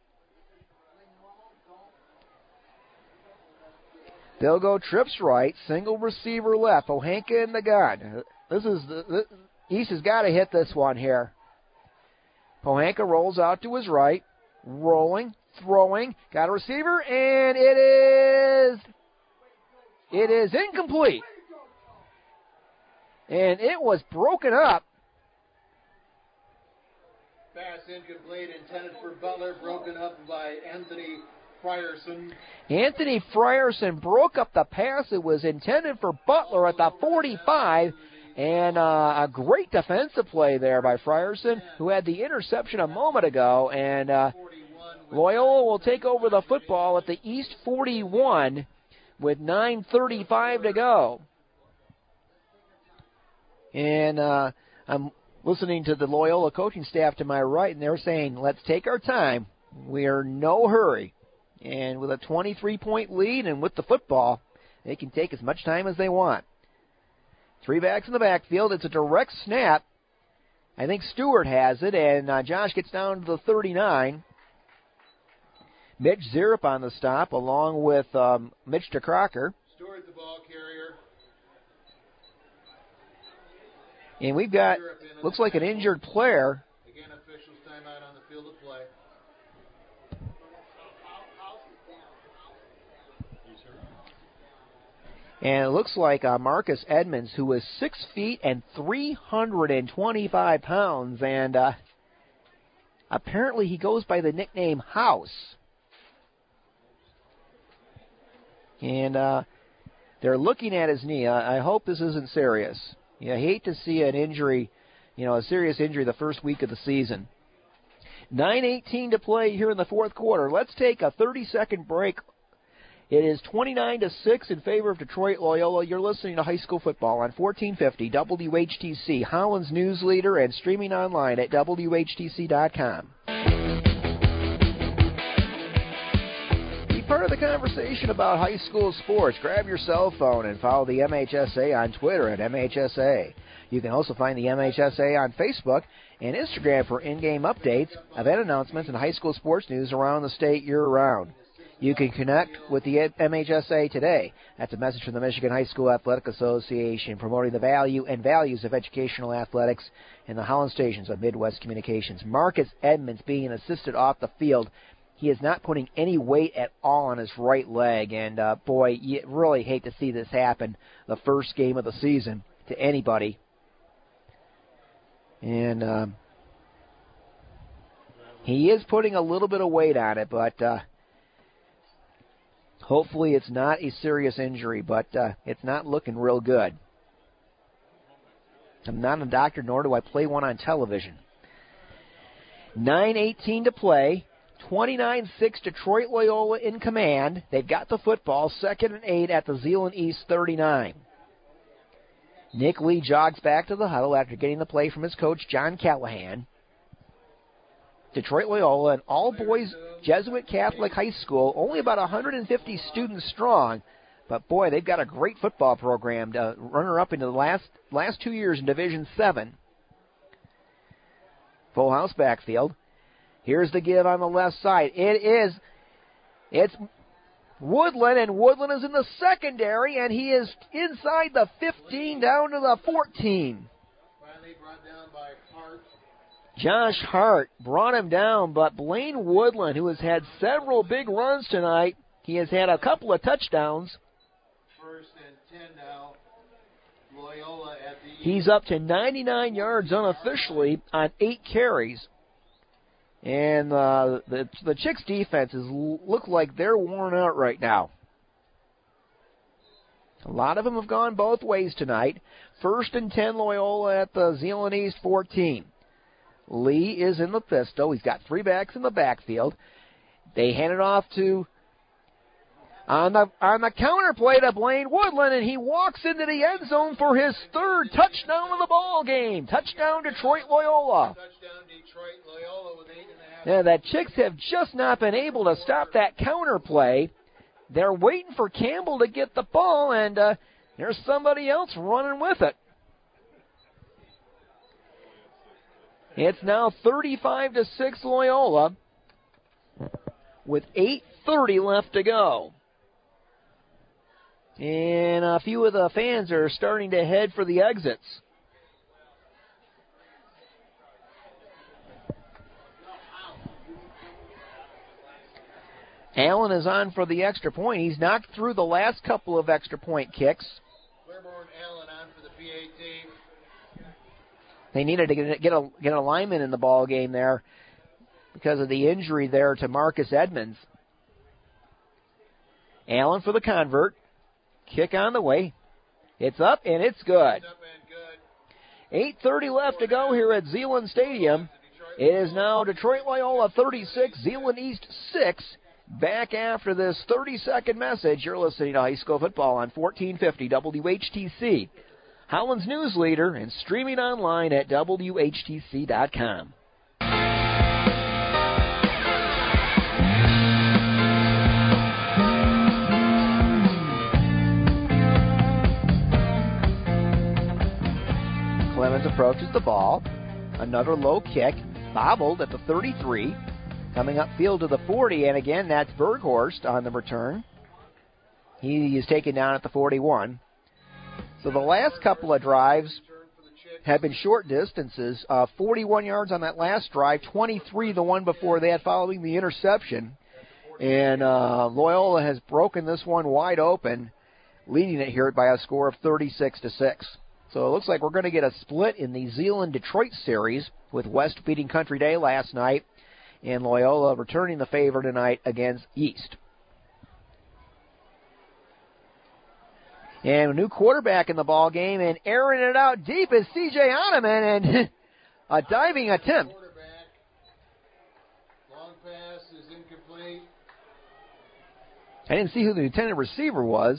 They'll go trips right, single receiver left. Pohanka in the gun. East has got to hit this one here. Pohanka rolls out to his right, rolling, throwing, got a receiver, and it is incomplete. And it was broken up. Pass incomplete, intended for Butler, broken up by Anthony Frierson. Anthony Frierson broke up the pass. It was intended for Butler at the 45, and a great defensive play there by Frierson, who had the interception a moment ago, and Loyola will take over the football at the East 41 with 9:35 to go. And I'm listening to the Loyola coaching staff to my right, and they're saying, let's take our time. We're in no hurry. And with a 23-point lead and with the football, they can take as much time as they want. 3 backs in the backfield. It's a direct snap. I think Stewart has it, and Josh gets down to the 39. Mitch Zirup on the stop, along with Mitch DeCrocker. Stewart, the ball carrier. And we've got, looks like an injured player. Again, officials timeout on the field of play. And it looks like Marcus Edmonds, who is 6 feet and 325 pounds, and apparently he goes by the nickname House. And they're looking at his knee. I hope this isn't serious. You hate to see an injury, a serious injury the first week of the season. 9:18 to play here in the fourth quarter. Let's take a 30-second break. It is 29-6 in favor of Detroit Loyola. You're listening to high school football on 1450 WHTC, Holland's news leader, and streaming online at WHTC.com. Be part of the conversation about high school sports. Grab your cell phone and follow the MHSA on Twitter at MHSA. You can also find the MHSA on Facebook and Instagram for in-game updates, event announcements, and high school sports news around the state year-round. You can connect with the MHSA today. That's a message from the Michigan High School Athletic Association, promoting the value and values of educational athletics in the Holland stations of Midwest Communications. Marcus Edmonds being assisted off the field. He is not putting any weight at all on his right leg. And, boy, you really hate to see this happen the first game of the season to anybody. And he is putting a little bit of weight on it, but hopefully it's not a serious injury, but it's not looking real good. I'm not a doctor, nor do I play one on television. 9:18 to play. 29-6 Detroit Loyola in command. They've got the football, 2nd and 8 at the Zeeland East 39. Nick Lee jogs back to the huddle after getting the play from his coach, John Callahan. Detroit Loyola, an all-boys Jesuit Catholic high school, only about 150 students strong, but boy, they've got a great football program. Runner-up into the last 2 years in Division 7. Full house backfield. Here's the give on the left side. It's Woodland, and Woodland is in the secondary, and he is inside the 15 down to the 14. Finally brought down by Hart. Josh Hart brought him down, but Blaine Woodland, who has had several big runs tonight, he has had a couple of touchdowns. 1st and 10 now. Loyola at the... He's up to 99 yards unofficially on 8 carries. And the Chicks' defenses look like they're worn out right now. A lot of them have gone both ways tonight. 1st and 10 Loyola at the Zeeland East 14. Lee is in the pistol. He's got 3 backs in the backfield. They hand it off to on the counter play to Blaine Woodland, and he walks into the end zone for his 3rd touchdown of the ball game. Touchdown Detroit Loyola. Touchdown Detroit Loyola with 8.5. Now, the Chicks have just not been able to stop that counter play. They're waiting for Campbell to get the ball, and there's somebody else running with it. It's now 35-6 Loyola with 8:30 left to go. And a few of the fans are starting to head for the exits. Allen is on for the extra point. He's knocked through the last couple of extra point kicks. Claiborne Allen on for the PAT. They needed to get a lineman in the ball game there because of the injury there to Marcus Edmonds. Allen for the convert. Kick on the way. It's up, and it's good. 8:30 left to go here at Zeeland Stadium. It is now Detroit Loyola 36, Zeeland East 6. Back after this 30-second message, you're listening to high school football on 1450 WHTC, Howland's news leader, and streaming online at WHTC.com. Clemens approaches the ball. Another low kick, bobbled at the 33. Coming upfield to the 40, and again, that's Berghorst on the return. He is taken down at the 41. So the last couple of drives have been short distances. 41 yards on that last drive, 23 the one before that following the interception. And Loyola has broken this one wide open, leading it here by a score of 36-6. So it looks like we're going to get a split in the Zeeland-Detroit series, with West beating Country Day last night and Loyola returning the favor tonight against East. And a new quarterback in the ball game, and airing it out deep is C.J. Ottoman, and a diving attempt. Long pass is incomplete. I didn't see who the intended receiver was.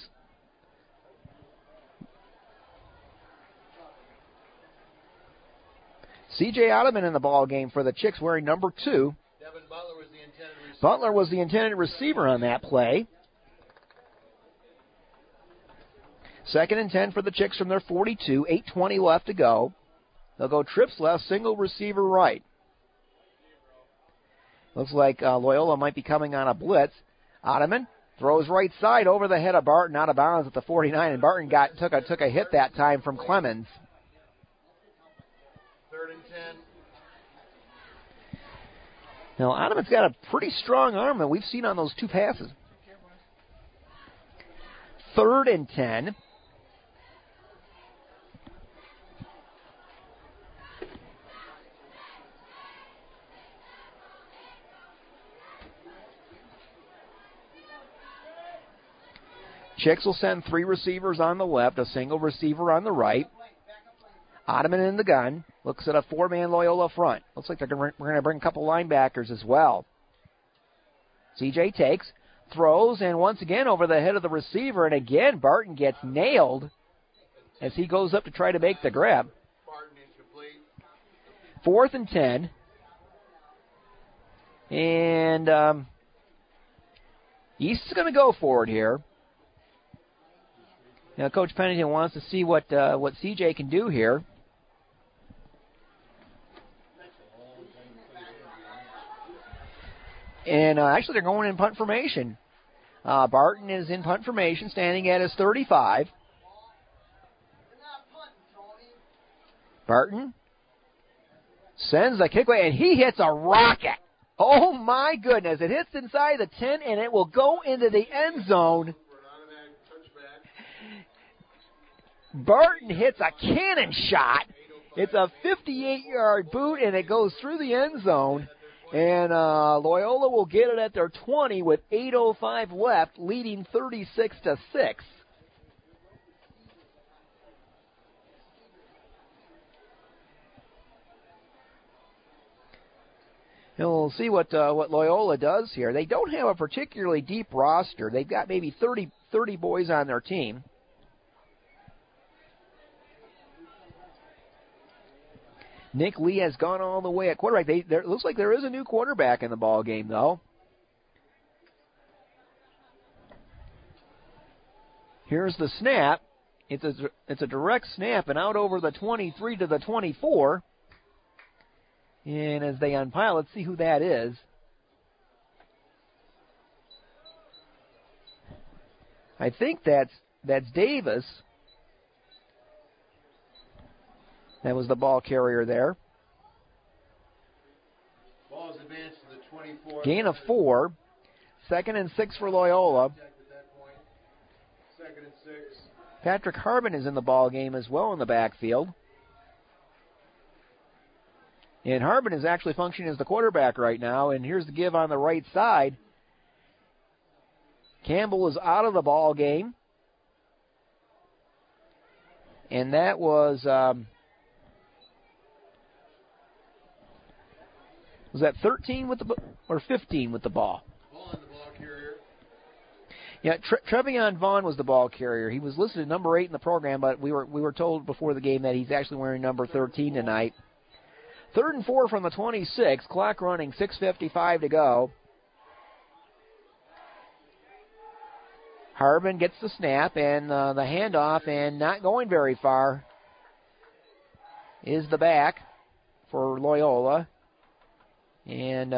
C.J. Ottoman in the ball game for the Chicks, wearing number 2. Devin Butler was the intended receiver. Butler was the intended receiver on that play. 2nd and 10 for the Chicks from their 42. 8:20 left to go. They'll go trips left, single receiver right. Looks like Loyola might be coming on a blitz. Ottoman throws right side over the head of Barton, out of bounds at the 49, and Barton took a hit that time from Clemens. 3rd and 10. Now, Ottoman's got a pretty strong arm that we've seen on those 2 passes. 3rd and 10. Chicks will send 3 receivers on the left, a single receiver on the right. Ottoman in the gun. Looks at a 4-man Loyola front. Looks like we're going to bring a couple linebackers as well. CJ takes, throws, and once again over the head of the receiver. And again, Barton gets nailed as he goes up to try to make the grab. Barton incomplete. 4th and 10. And East is going to go for it here. Now, Coach Pennington wants to see what CJ can do here. And actually, they're going in punt formation. Barton is in punt formation, standing at his 35. Barton sends the kick away, and he hits a rocket. Oh, my goodness. It hits inside the 10, and it will go into the end zone. Barton hits a cannon shot. It's a 58-yard boot, and it goes through the end zone. And Loyola will get it at their 20 with 8:05 left, leading 36-6. And we'll see what Loyola does here. They don't have a particularly deep roster. They've got maybe 30 boys on their team. Nick Lee has gone all the way at quarterback. It looks like there is a new quarterback in the ball game, though. Here's the snap. It's a direct snap and out over the 23 to the 24. And as they unpile, let's see who that is. I think that's Davis. That was the ball carrier there. Ball is advanced to the 24. Gain of 4. 2nd and 6 for Loyola. 2nd and 6. Patrick Harbin is in the ball game as well in the backfield. And Harbin is actually functioning as the quarterback right now. And here's the give on the right side. Campbell is out of the ball game. And that was that 13 with the or 15 with the ball? Ball on the ball carrier. Yeah, Trevion Vaughn was the ball carrier. He was listed at number 8 in the program, but we were told before the game that he's actually wearing number 13 tonight. 3rd and 4 from the 26. Clock running, 6:55 to go. Harbin gets the snap and the handoff, and not going very far is the back for Loyola. And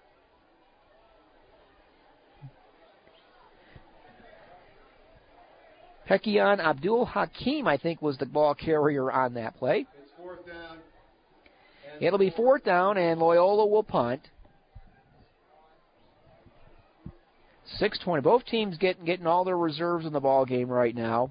Pekion Abdul Hakim, I think, was the ball carrier on that play. It's 4th down. It'll be 4th down, and Loyola will punt. 6:20. Both teams getting all their reserves in the ball game right now.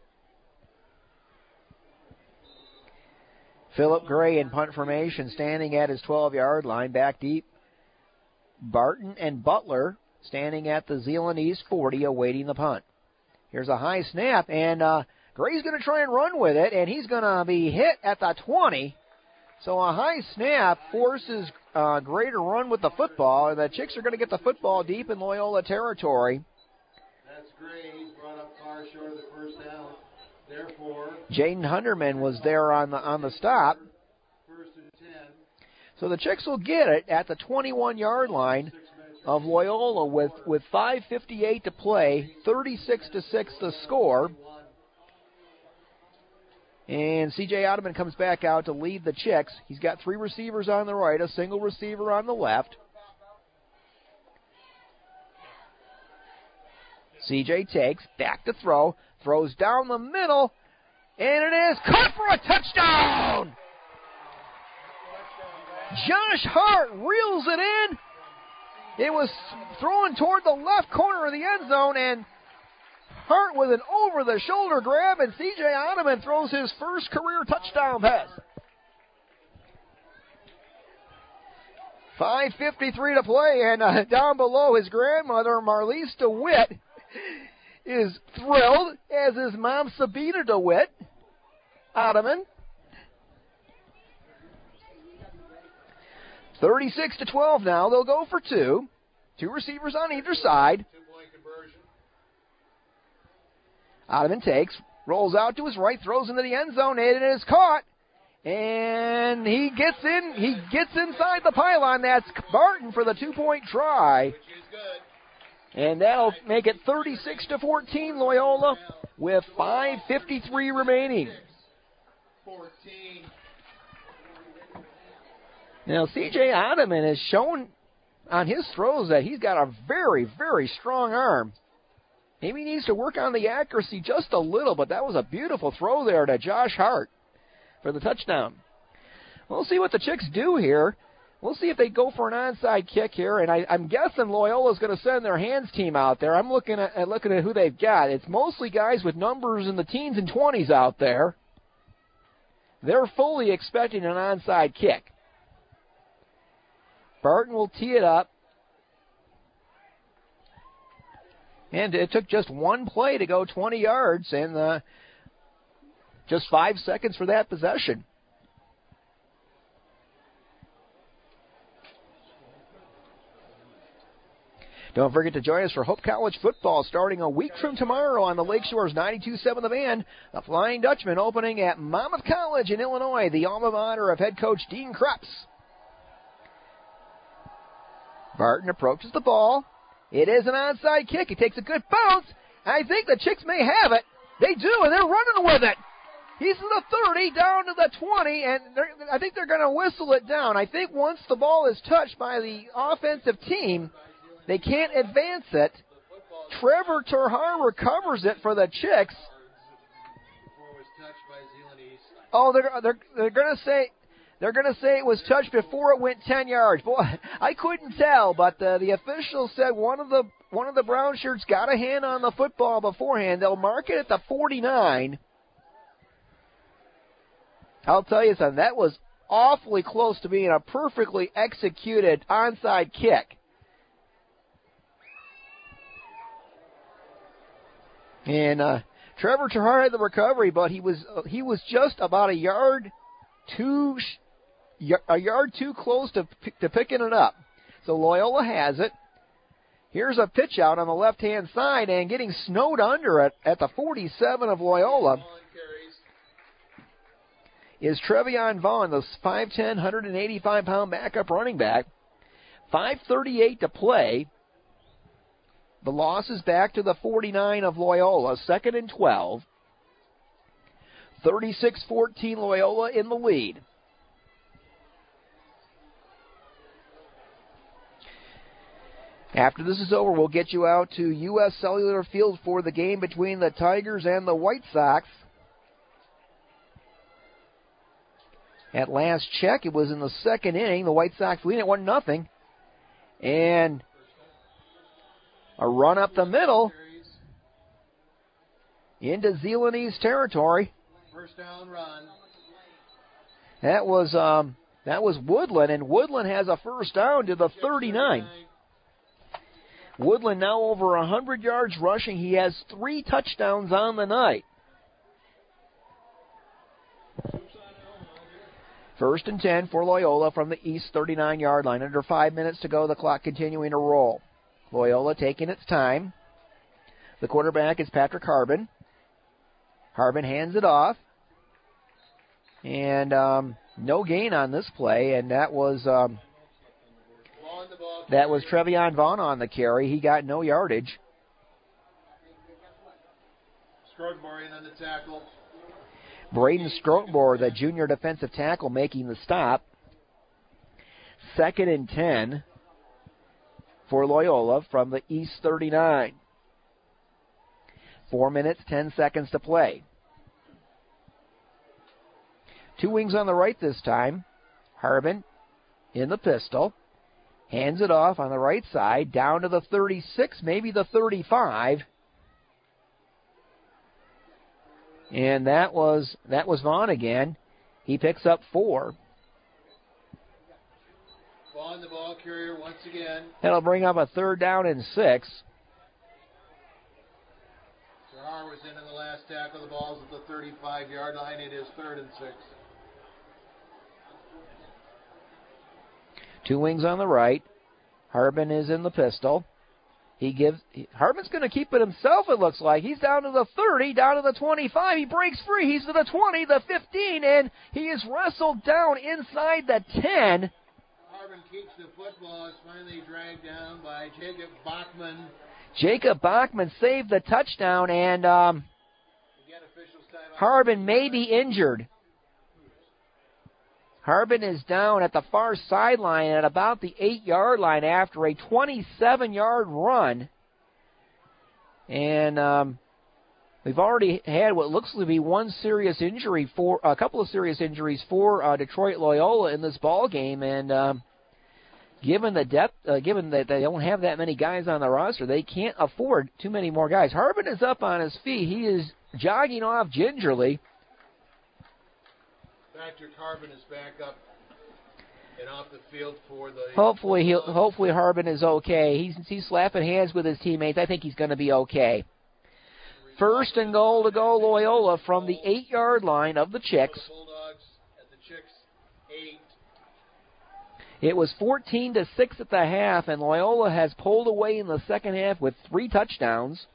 Philip Gray in punt formation, standing at his 12-yard line, back deep. Barton and Butler standing at the Zeeland East 40, awaiting the punt. Here's a high snap, and Gray's going to try and run with it, and he's going to be hit at the 20. So a high snap forces Gray to run with the football, and the Chicks are going to get the football deep in Loyola territory. That's Gray. He's brought up far short of the 1st down. Therefore, Jaden Hunterman was there on the stop. 1st and 10. So the Chicks will get it at the 21-yard line of Loyola with 5:58 to play, 36-6 the score. And C.J. Ottoman comes back out to lead the Chicks. He's got 3 receivers on the right, a single receiver on the left. C.J. takes, back to throw, throws down the middle, and it is caught for a touchdown! Josh Hart reels it in. It was thrown toward the left corner of the end zone, and Hart with an over-the-shoulder grab, and C.J. Ottoman throws his first career touchdown pass. 5:53 to play, and down below, his grandmother, Marlise DeWitt, is thrilled, as is mom, Sabina DeWitt. Ottoman. 36-12 now. They'll go for 2. 2 receivers on either side. 2-point conversion. Ottoman takes, rolls out to his right, throws into the end zone, and it is caught. And he gets in. He gets inside the pylon. That's Barton for the 2-point try. Which is good. And that'll make it 36-14 Loyola with 5:53 remaining. 14. Now, C.J. Ottoman has shown on his throws that he's got a very, very strong arm. Maybe he needs to work on the accuracy just a little, but that was a beautiful throw there to Josh Hart for the touchdown. We'll see what the Chicks do here. We'll see if they go for an onside kick here, and I'm guessing Loyola's going to send their hands team out there. I'm looking at who they've got. It's mostly guys with numbers in the teens and 20s out there. They're fully expecting an onside kick. Barton will tee it up. And it took just one play to go 20 yards and just 5 seconds for that possession. Don't forget to join us for Hope College football starting a week from tomorrow on the Lakeshore's 92.7 The Van. The Flying Dutchman opening at Monmouth College in Illinois, the alma mater of head coach Dean Krebs. Barton approaches the ball. It is an onside kick. He takes a good bounce. I think the Chicks may have it. They do, and they're running with it. He's in the 30, down to the 20, and I think they're going to whistle it down. I think once the ball is touched by the offensive team, they can't advance it. Trevor Terhar recovers it for the Chicks. Oh, they're going to say it was touched before it went 10 yards. Boy, I couldn't tell, but the official said one of the brown shirts got a hand on the football beforehand. They'll mark it at the 49. I'll tell you something, that was awfully close to being a perfectly executed onside kick. And Trevor Terhar had the recovery, but he was just about a yard too close to picking it up. So Loyola has it. Here's a pitch out on the left-hand side and getting snowed under at the 47 of Loyola is Trevion Vaughn, the 5'10", 185-pound backup running back. 5:38 to play. The loss is back to the 49 of Loyola, 2nd and 12. 36-14 Loyola in the lead. After this is over, we'll get you out to U.S. Cellular Field for the game between the Tigers and the White Sox. At last check, it was in the second inning. The White Sox lead at 1-0. And a run up the middle into Zeelanese territory. First down run. That was Woodland, and Woodland has a first down to the 39. Woodland now over 100 yards rushing. He has 3 touchdowns on the night. First and 10 for Loyola from the east 39-yard line. Under 5 minutes to go, the clock continuing to roll. Loyola taking its time. The quarterback is Patrick Harbin. Harbin hands it off. And no gain on this play, and that was Trevion Vaughn on the carry. He got no yardage. Scrotmore in on the tackle. Braden Scrotmore, the junior defensive tackle, making the stop. 2nd and 10 for Loyola from the east 39. 4 minutes, 10 seconds to play. 2 wings on the right this time. Harbin in the pistol. Hands it off on the right side, down to the 36, maybe the 35. And that was Vaughn again. He picks up 4. Vaughn, the ball carrier once again. That'll bring up a 3rd down and 6. Zahar was in the last tackle. The ball's at the 35-yard line. It is 3rd and 6. 2 wings on the right. Harbin is in the pistol. Harbin's going to keep it himself, it looks like. He's down to the 30, down to the 25. He breaks free. He's to the 20, the 15, and he is wrestled down inside the 10. Harbin keeps the football. It's finally dragged down by Jacob Bachman. Jacob Bachman saved the touchdown, and Harbin may be injured. Harbin is down at the far sideline at about the 8-yard line after a 27-yard run. And we've already had what looks to be a couple of serious injuries for Detroit Loyola in this ball game. And given the depth, given that they don't have that many guys on the roster, they can't afford too many more guys. Harbin is up on his feet. He is jogging off gingerly. Patrick Harbin is back up and off the field for the. Hopefully Harbin is okay. He's slapping hands with his teammates. I think he's going to be okay. 1st and goal to go Loyola from the 8-yard line of the Chicks. Bulldogs at the Chicks 8. It was 14-6 at the half, and Loyola has pulled away in the second half with 3 touchdowns.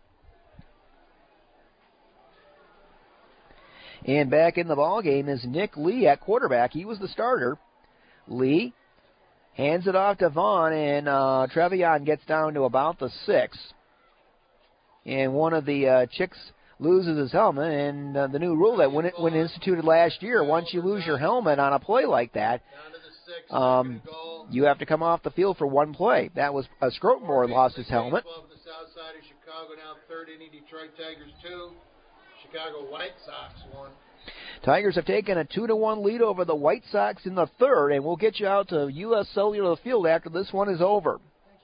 And back in the ballgame is Nick Lee at quarterback. He was the starter. Lee hands it off to Vaughn, and Trevion gets down to about the 6. And one of the Chicks loses his helmet, and the new rule that when instituted last year, once you lose your helmet on a play like that, you have to come off the field for 1 play. That was Scrotmore lost his helmet. The south side of Chicago now 3rd inning. Detroit Tigers 2. Chicago White Sox 1. Tigers have taken a 2-1 lead over the White Sox in the 3rd, and we'll get you out to U.S. Cellular Field after this one is over.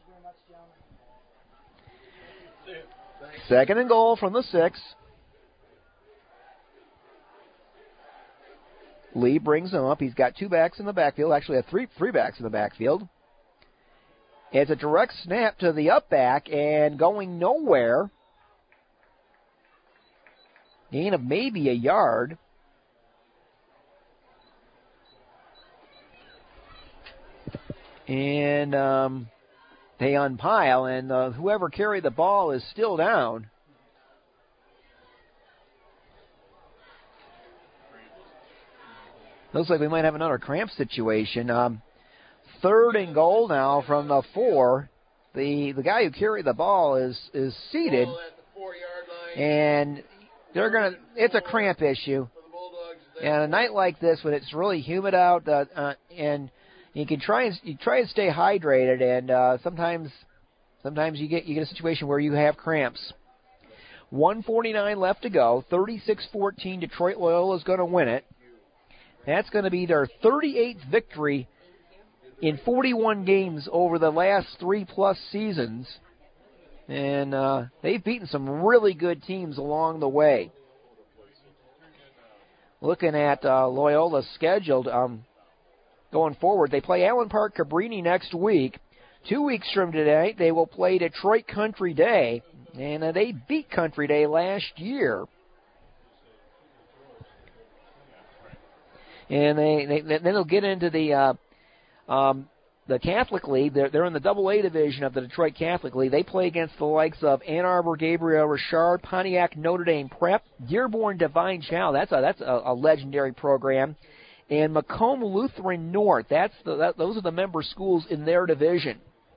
Second and goal from the 6. Lee brings him up. He's got 2 backs in the backfield. Actually, three backs in the backfield. It's a direct snap to the up back and going nowhere. Gain of maybe a yard. And they unpile, and whoever carried the ball is still down. Looks like we might have another cramp situation. 3rd and goal now from the 4. The guy who carried the ball is seated, and they're gonna. It's a cramp issue. And a night like this, when it's really humid out, and you try and stay hydrated, and sometimes you get a situation where you have cramps. 1:49 left to go. 36-14. Detroit Loyola is going to win it. That's going to be their 38th victory in 41 games over the last 3+ seasons. And they've beaten some really good teams along the way. Looking at Loyola's schedule going forward, they play Allen Park Cabrini next week. 2 weeks from today, they will play Detroit Country Day. And they beat Country Day last year. And then they'll get into the Catholic League. They're in the AA division of the Detroit Catholic League. They play against the likes of Ann Arbor Gabriel Richard, Pontiac Notre Dame Prep, Dearborn Divine Child. That's a legendary program, and Macomb Lutheran North. Those are the member schools in their division.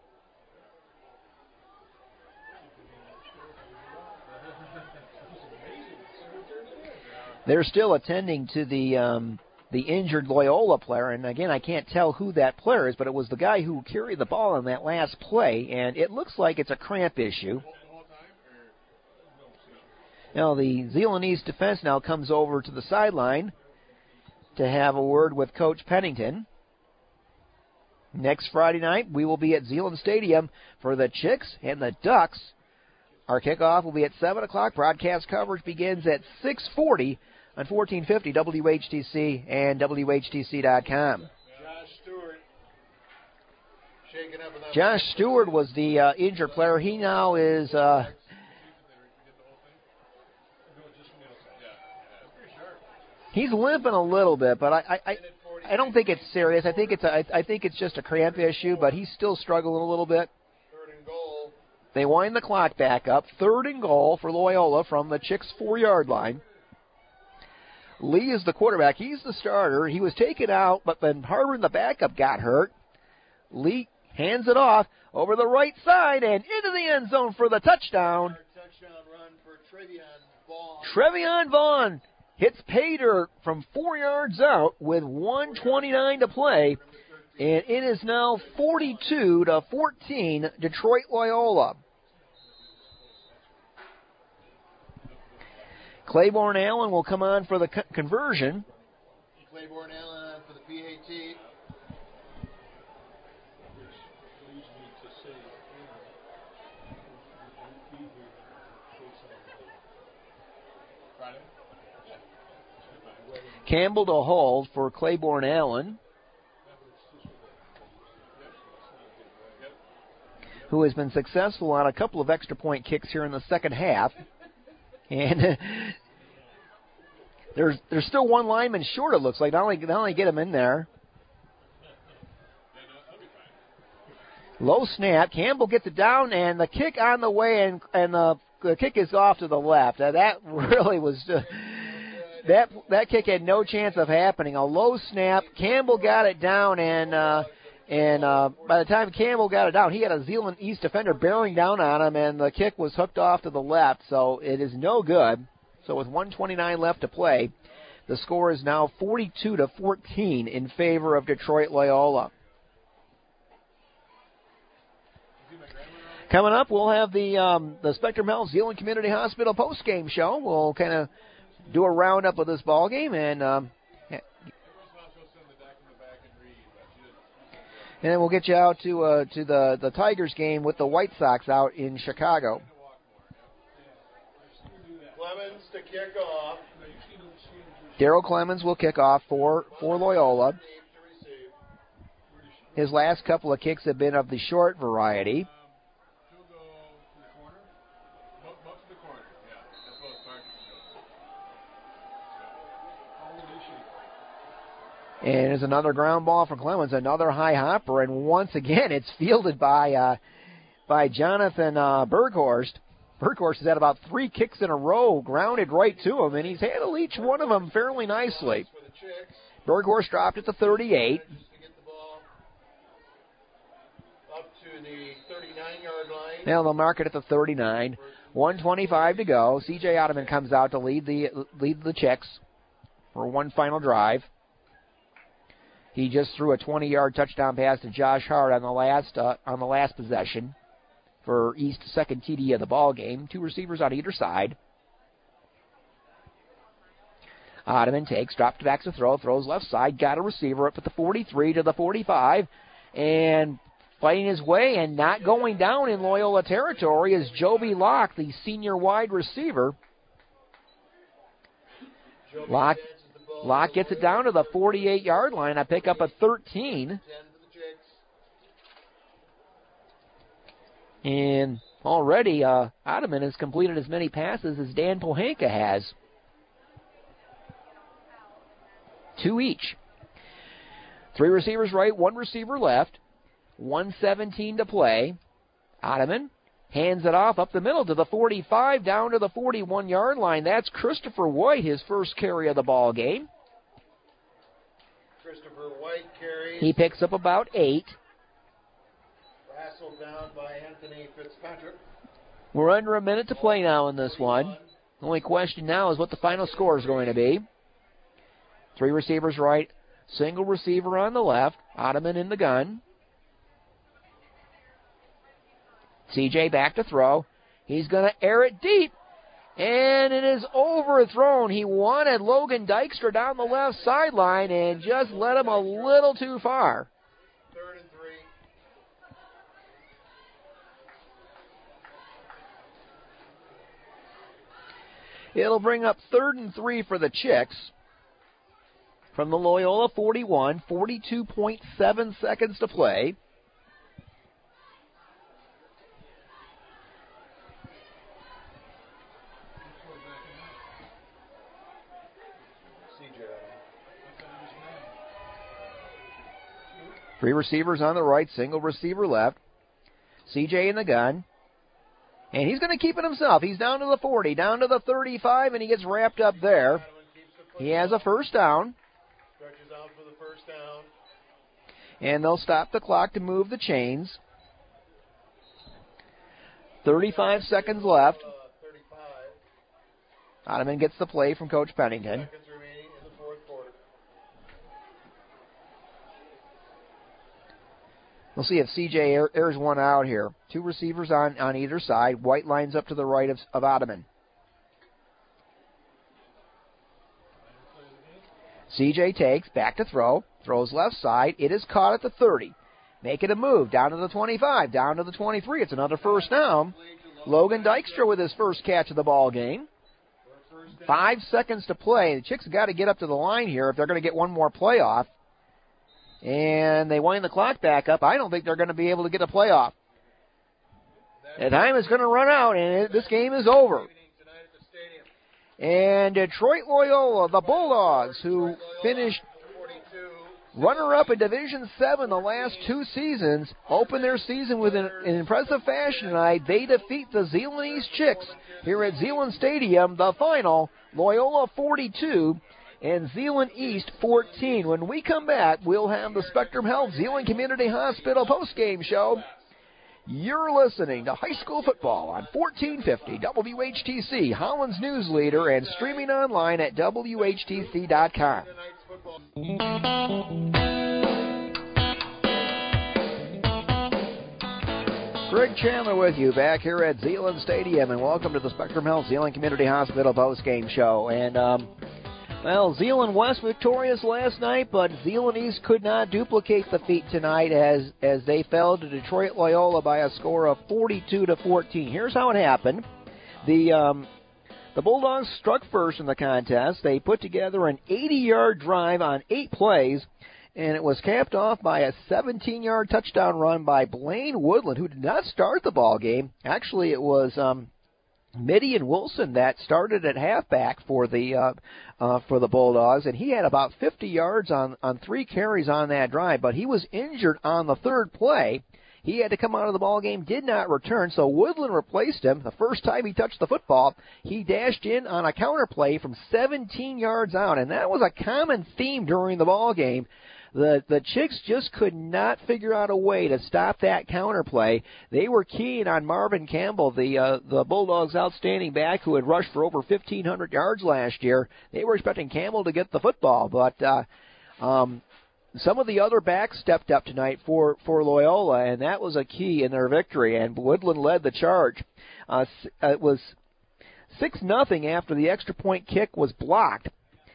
They're still attending to the injured Loyola player, and again, I can't tell who that player is, but it was the guy who carried the ball on that last play, and it looks like it's a cramp issue. Now, the Zeeland East defense now comes over to the sideline to have a word with Coach Pennington. Next Friday night, we will be at Zeeland Stadium for the Chicks and the Ducks. Our kickoff will be at 7 o'clock. Broadcast coverage begins at 6:40 on 1450 WHTC and WHTC.com. Josh Stewart was the injured player. He now is he's limping a little bit, but I don't think it's serious. I think it's just a cramp issue, but he's still struggling a little bit. 3rd and goal. They wind the clock back up. 3rd and goal for Loyola from the Chicks 4-yard line. Lee is the quarterback. He's the starter. He was taken out, but then Harvard, the backup, got hurt. Lee hands it off over the right side and into the end zone for the touchdown. Touchdown run for Trevion Vaughn. Trevion Vaughn hits pay dirt from 4 yards out with 1:29 to play, and it is now 42-14 Detroit Loyola. Claiborne Allen will come on for the conversion. Claiborne Allen for the PAT. Campbell to hold for Claiborne Allen, who has been successful on a couple of extra point kicks here in the second half. And there's still one lineman short, it looks like. Not only get him in there. Low snap. Campbell gets it down, and the kick on the way, and the kick is off to the left. Now, that really was that kick had no chance of happening. A low snap. Campbell got it down, and by the time Campbell got it down, he had a Zeeland East defender bearing down on him, and the kick was hooked off to the left, so it is no good. So with 1:29 left to play, the score is now 42-14 in favor of Detroit Loyola. Coming up, we'll have the Spectrum Health Zeeland Community Hospital post-game show. We'll kind of do a roundup of this ball game, and then we'll get you out to the Tigers game with the White Sox out in Chicago. Clemens to kick off. Darryl Clemens will kick off for Loyola. His last couple of kicks have been of the short variety. And there's another ground ball for Clemens, another high hopper, and once again it's fielded by by Jonathan Berghorst. Berghorst has had about 3 kicks in a row grounded right to him, and he's handled each one of them fairly nicely. Berghorst dropped at the 38. Up to the 39-yard line. Now they'll mark it at the 39. 1:25 to go. C.J. Ottoman comes out to lead the Chicks for one final drive. He just threw a 20-yard touchdown pass to Josh Hart on the last possession for East's second TD of the ball game. 2 receivers on either side. Ottoman drops back to throws left side, got a receiver up at the 43 to the 45, and fighting his way and not going down in Loyola territory is Joby Locke, the senior wide receiver. Locke gets it down to the 48-yard line. I pick up a 13. And already Ottoman has completed as many passes as Dan Pohanka has. 2 each. 3 receivers right, 1 receiver left. 1:17 to play. Ottoman hands it off up the middle to the 45, down to the 41-yard line. That's Christopher White, his first carry of the ball game. Christopher White carries. He picks up about 8. Wrestled down by Anthony Fitzpatrick. We're under a minute to play now in this one. The only question now is what the final score is going to be. 3 receivers right, single receiver on the left. Ottoman in the gun. CJ back to throw. He's going to air it deep. And it is overthrown. He wanted Logan Dykstra down the left sideline and just led him a little too far. 3rd and 3. It'll bring up 3rd and 3 for the Chicks. From the Loyola 41, 42.7 seconds to play. Three receivers on the right, single receiver left. CJ in the gun. And he's going to keep it himself. He's down to the 40, down to the 35, and he gets wrapped up there. He has a first down. Stretches out for the first down. And they'll stop the clock to move the chains. 35 seconds left. 35. Ottoman gets the play from Coach Pennington. Seconds remaining in the 4th quarter. We'll see if CJ airs one out here. 2 receivers on either side. White lines up to the right of Ottoman. CJ takes, back to throw. Throws left side. It is caught at the 30. Make it a move. Down to the 25. Down to the 23. It's another first down. Logan Dykstra with his first catch of the ball game. 5 seconds to play. The Chicks have got to get up to the line here if they're going to get one more playoff. And they wind the clock back up. I don't think they're going to be able to get a playoff. The time is going to run out, and this game is over. And Detroit Loyola, the Bulldogs, who finished runner-up in Division 7 the last 2 seasons, open their season with an impressive fashion tonight. They defeat the Zeeland East Chicks here at Zeeland Stadium. The final, Loyola 42 and Zeeland East 14. When we come back, we'll have the Spectrum Health Zeeland Community Hospital postgame show. You're listening to High School Football on 1450 WHTC, Holland's news leader, and streaming online at WHTC.com. Greg Chandler with you back here at Zeeland Stadium, and welcome to the Spectrum Health Zeeland Community Hospital postgame show. And, well, Zeeland West victorious last night, but Zeeland East could not duplicate the feat tonight as they fell to Detroit Loyola by a score of 42-14. Here's how it happened. The Bulldogs struck first in the contest. They put together an 80-yard drive on 8 plays, and it was capped off by a 17-yard touchdown run by Blaine Woodland, who did not start the ball game. Actually, it was Midian Wilson that started at halfback for the Bulldogs, and he had about 50 yards on 3 carries on that drive, but he was injured on the 3rd play, He had to come out of the ball game, did not return, so Woodland replaced him. The first time he touched the football, he dashed in on a counter play from 17 yards out, and that was a common theme during the ball game. The Chicks just could not figure out a way to stop that counter play. They were keen on Marvin Campbell, the Bulldogs' outstanding back who had rushed for over 1,500 yards last year. They were expecting Campbell to get the football, but some of the other backs stepped up tonight for Loyola, and that was a key in their victory, and Woodland led the charge. It was 6-0 after the extra point kick was blocked.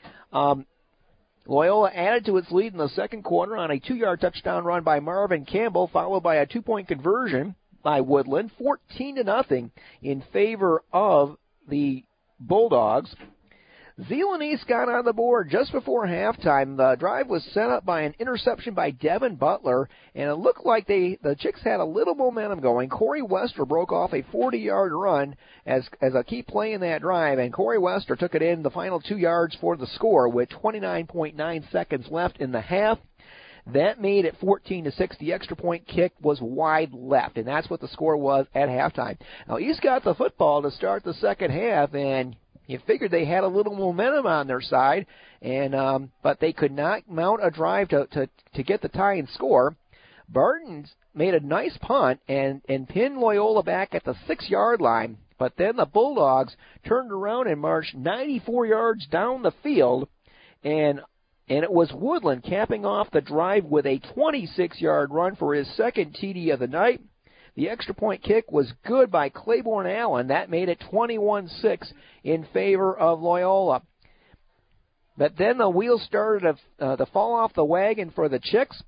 Loyola added to its lead in the second quarter on a 2-yard touchdown run by Marvin Campbell, followed by a 2-point conversion by Woodland, 14-0 in favor of the Bulldogs. Zeeland East got on the board just before halftime. The drive was set up by an interception by Devin Butler, and it looked like the Chicks had a little momentum going. Corey Wester broke off a 40-yard run as a key play in that drive, and Corey Wester took it in the final 2 yards for the score with 29.9 seconds left in the half. That made it 14-6. The extra point kick was wide left, and that's what the score was at halftime. Now, East got the football to start the second half, and you figured they had a little momentum on their side, and but they could not mount a drive to get the tie and score. Barton made a nice punt and pinned Loyola back at the 6-yard line, but then the Bulldogs turned around and marched 94 yards down the field, and it was Woodland capping off the drive with a 26-yard run for his second TD of the night. The extra point kick was good by Claiborne Allen. That made it 21-6 in favor of Loyola. But then the wheels started to fall off the wagon for the Chicks.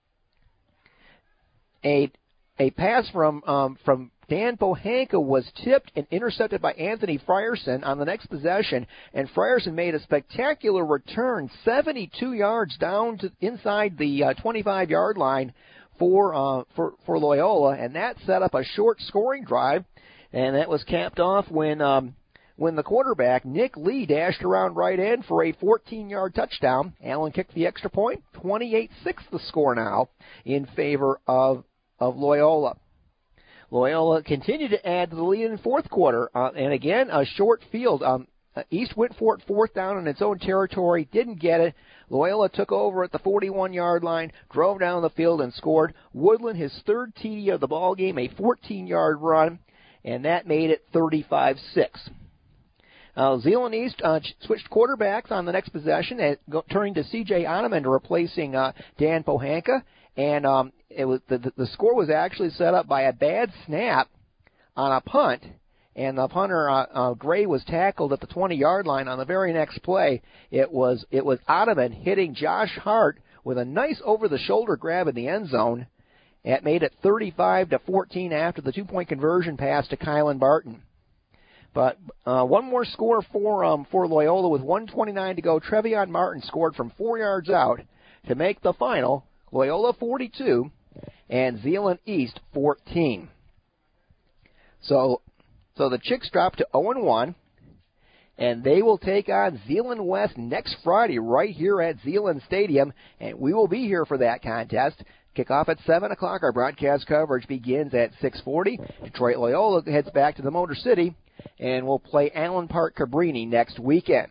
A pass from Dan Pohanka was tipped and intercepted by Anthony Frierson on the next possession, and Frierson made a spectacular return, 72 yards down to inside the 25-yard line for Loyola, and that set up a short scoring drive, and that was capped off when the quarterback, Nick Lee, dashed around right end for a 14-yard touchdown. Allen kicked the extra point, 28-6 the score now in favor of Loyola. Loyola continued to add to the lead in the fourth quarter, and again, a short field. East went for it fourth down in its own territory, didn't get it. Loyola took over at the 41-yard line, drove down the field, and scored. Woodland, his third TD of the ball game, a 14-yard run, and that made it 35-6. Zeeland East switched quarterbacks on the next possession, turning to C.J. Ottoman replacing Dan Pohanka, and the score was actually set up by a bad snap on a punt. And the punter, Gray, was tackled at the 20-yard line. On the very next play, it was Ottoman hitting Josh Hart with a nice over-the-shoulder grab in the end zone. It made it 35-14 after the 2-point conversion pass to Kylan Barton. But one more score for Loyola with 1:29 to go. Trevion Martin scored from 4 yards out to make the final. Loyola 42 and Zeeland East 14. So the Chicks dropped to 0-1, and they will take on Zeeland West next Friday right here at Zeeland Stadium, and we will be here for that contest. Kickoff at 7 o'clock. Our broadcast coverage begins at 6:40. Detroit Loyola heads back to the Motor City, and will play Allen Park Cabrini next weekend.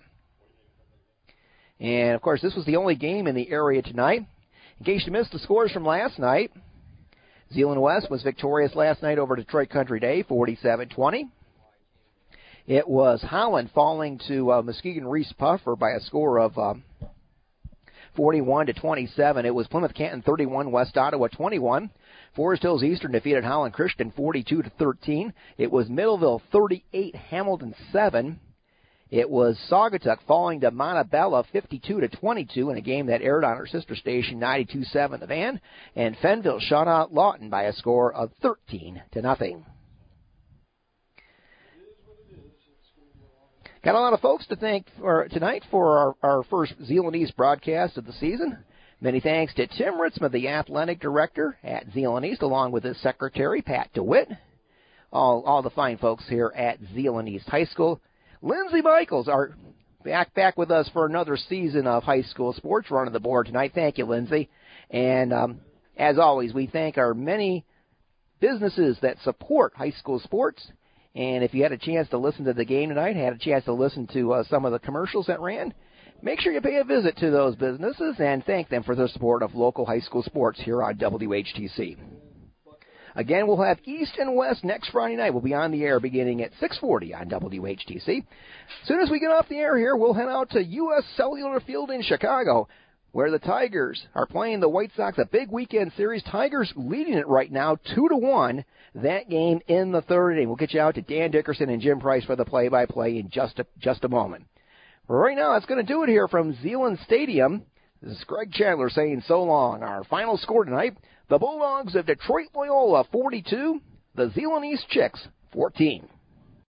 And, of course, this was the only game in the area tonight. In case you missed the scores from last night, Zeeland West was victorious last night over Detroit Country Day, 47-20. It was Holland falling to Muskegon Reese Puffer by a score of 41-27. It was Plymouth Canton 31, West Ottawa 21. Forest Hills Eastern defeated Holland Christian 42-13. It was Middleville 38, Hamilton 7. It was Saugatuck falling to Montebello 52-22 in a game that aired on our sister station 92.7 The Van. And Fenville shut out Lawton by a score of 13-0. Got a lot of folks to thank for tonight for our first Zeeland East broadcast of the season. Many thanks to Tim Ritzman, the athletic director at Zeeland East, along with his secretary, Pat DeWitt. All the fine folks here at Zeeland East High School. Lindsey Michaels are back with us for another season of high school sports running the board tonight. Thank you, Lindsey. And as always, we thank our many businesses that support high school sports. And if you had a chance to listen to the game tonight, had a chance to listen to some of the commercials that ran, make sure you pay a visit to those businesses and thank them for their support of local high school sports here on WHTC. Again, we'll have East and West next Friday night. We'll be on the air beginning at 6:40 on WHTC. As soon as we get off the air here, we'll head out to U.S. Cellular Field in Chicago, where the Tigers are playing the White Sox, a big weekend series. Tigers leading it right now 2-1. That game in the third inning. We'll get you out to Dan Dickerson and Jim Price for the play-by-play in just a moment. Right now, that's going to do it here from Zeeland Stadium. This is Greg Chandler saying so long. Our final score tonight, the Bulldogs of Detroit Loyola 42, the Zeeland East Chicks 14.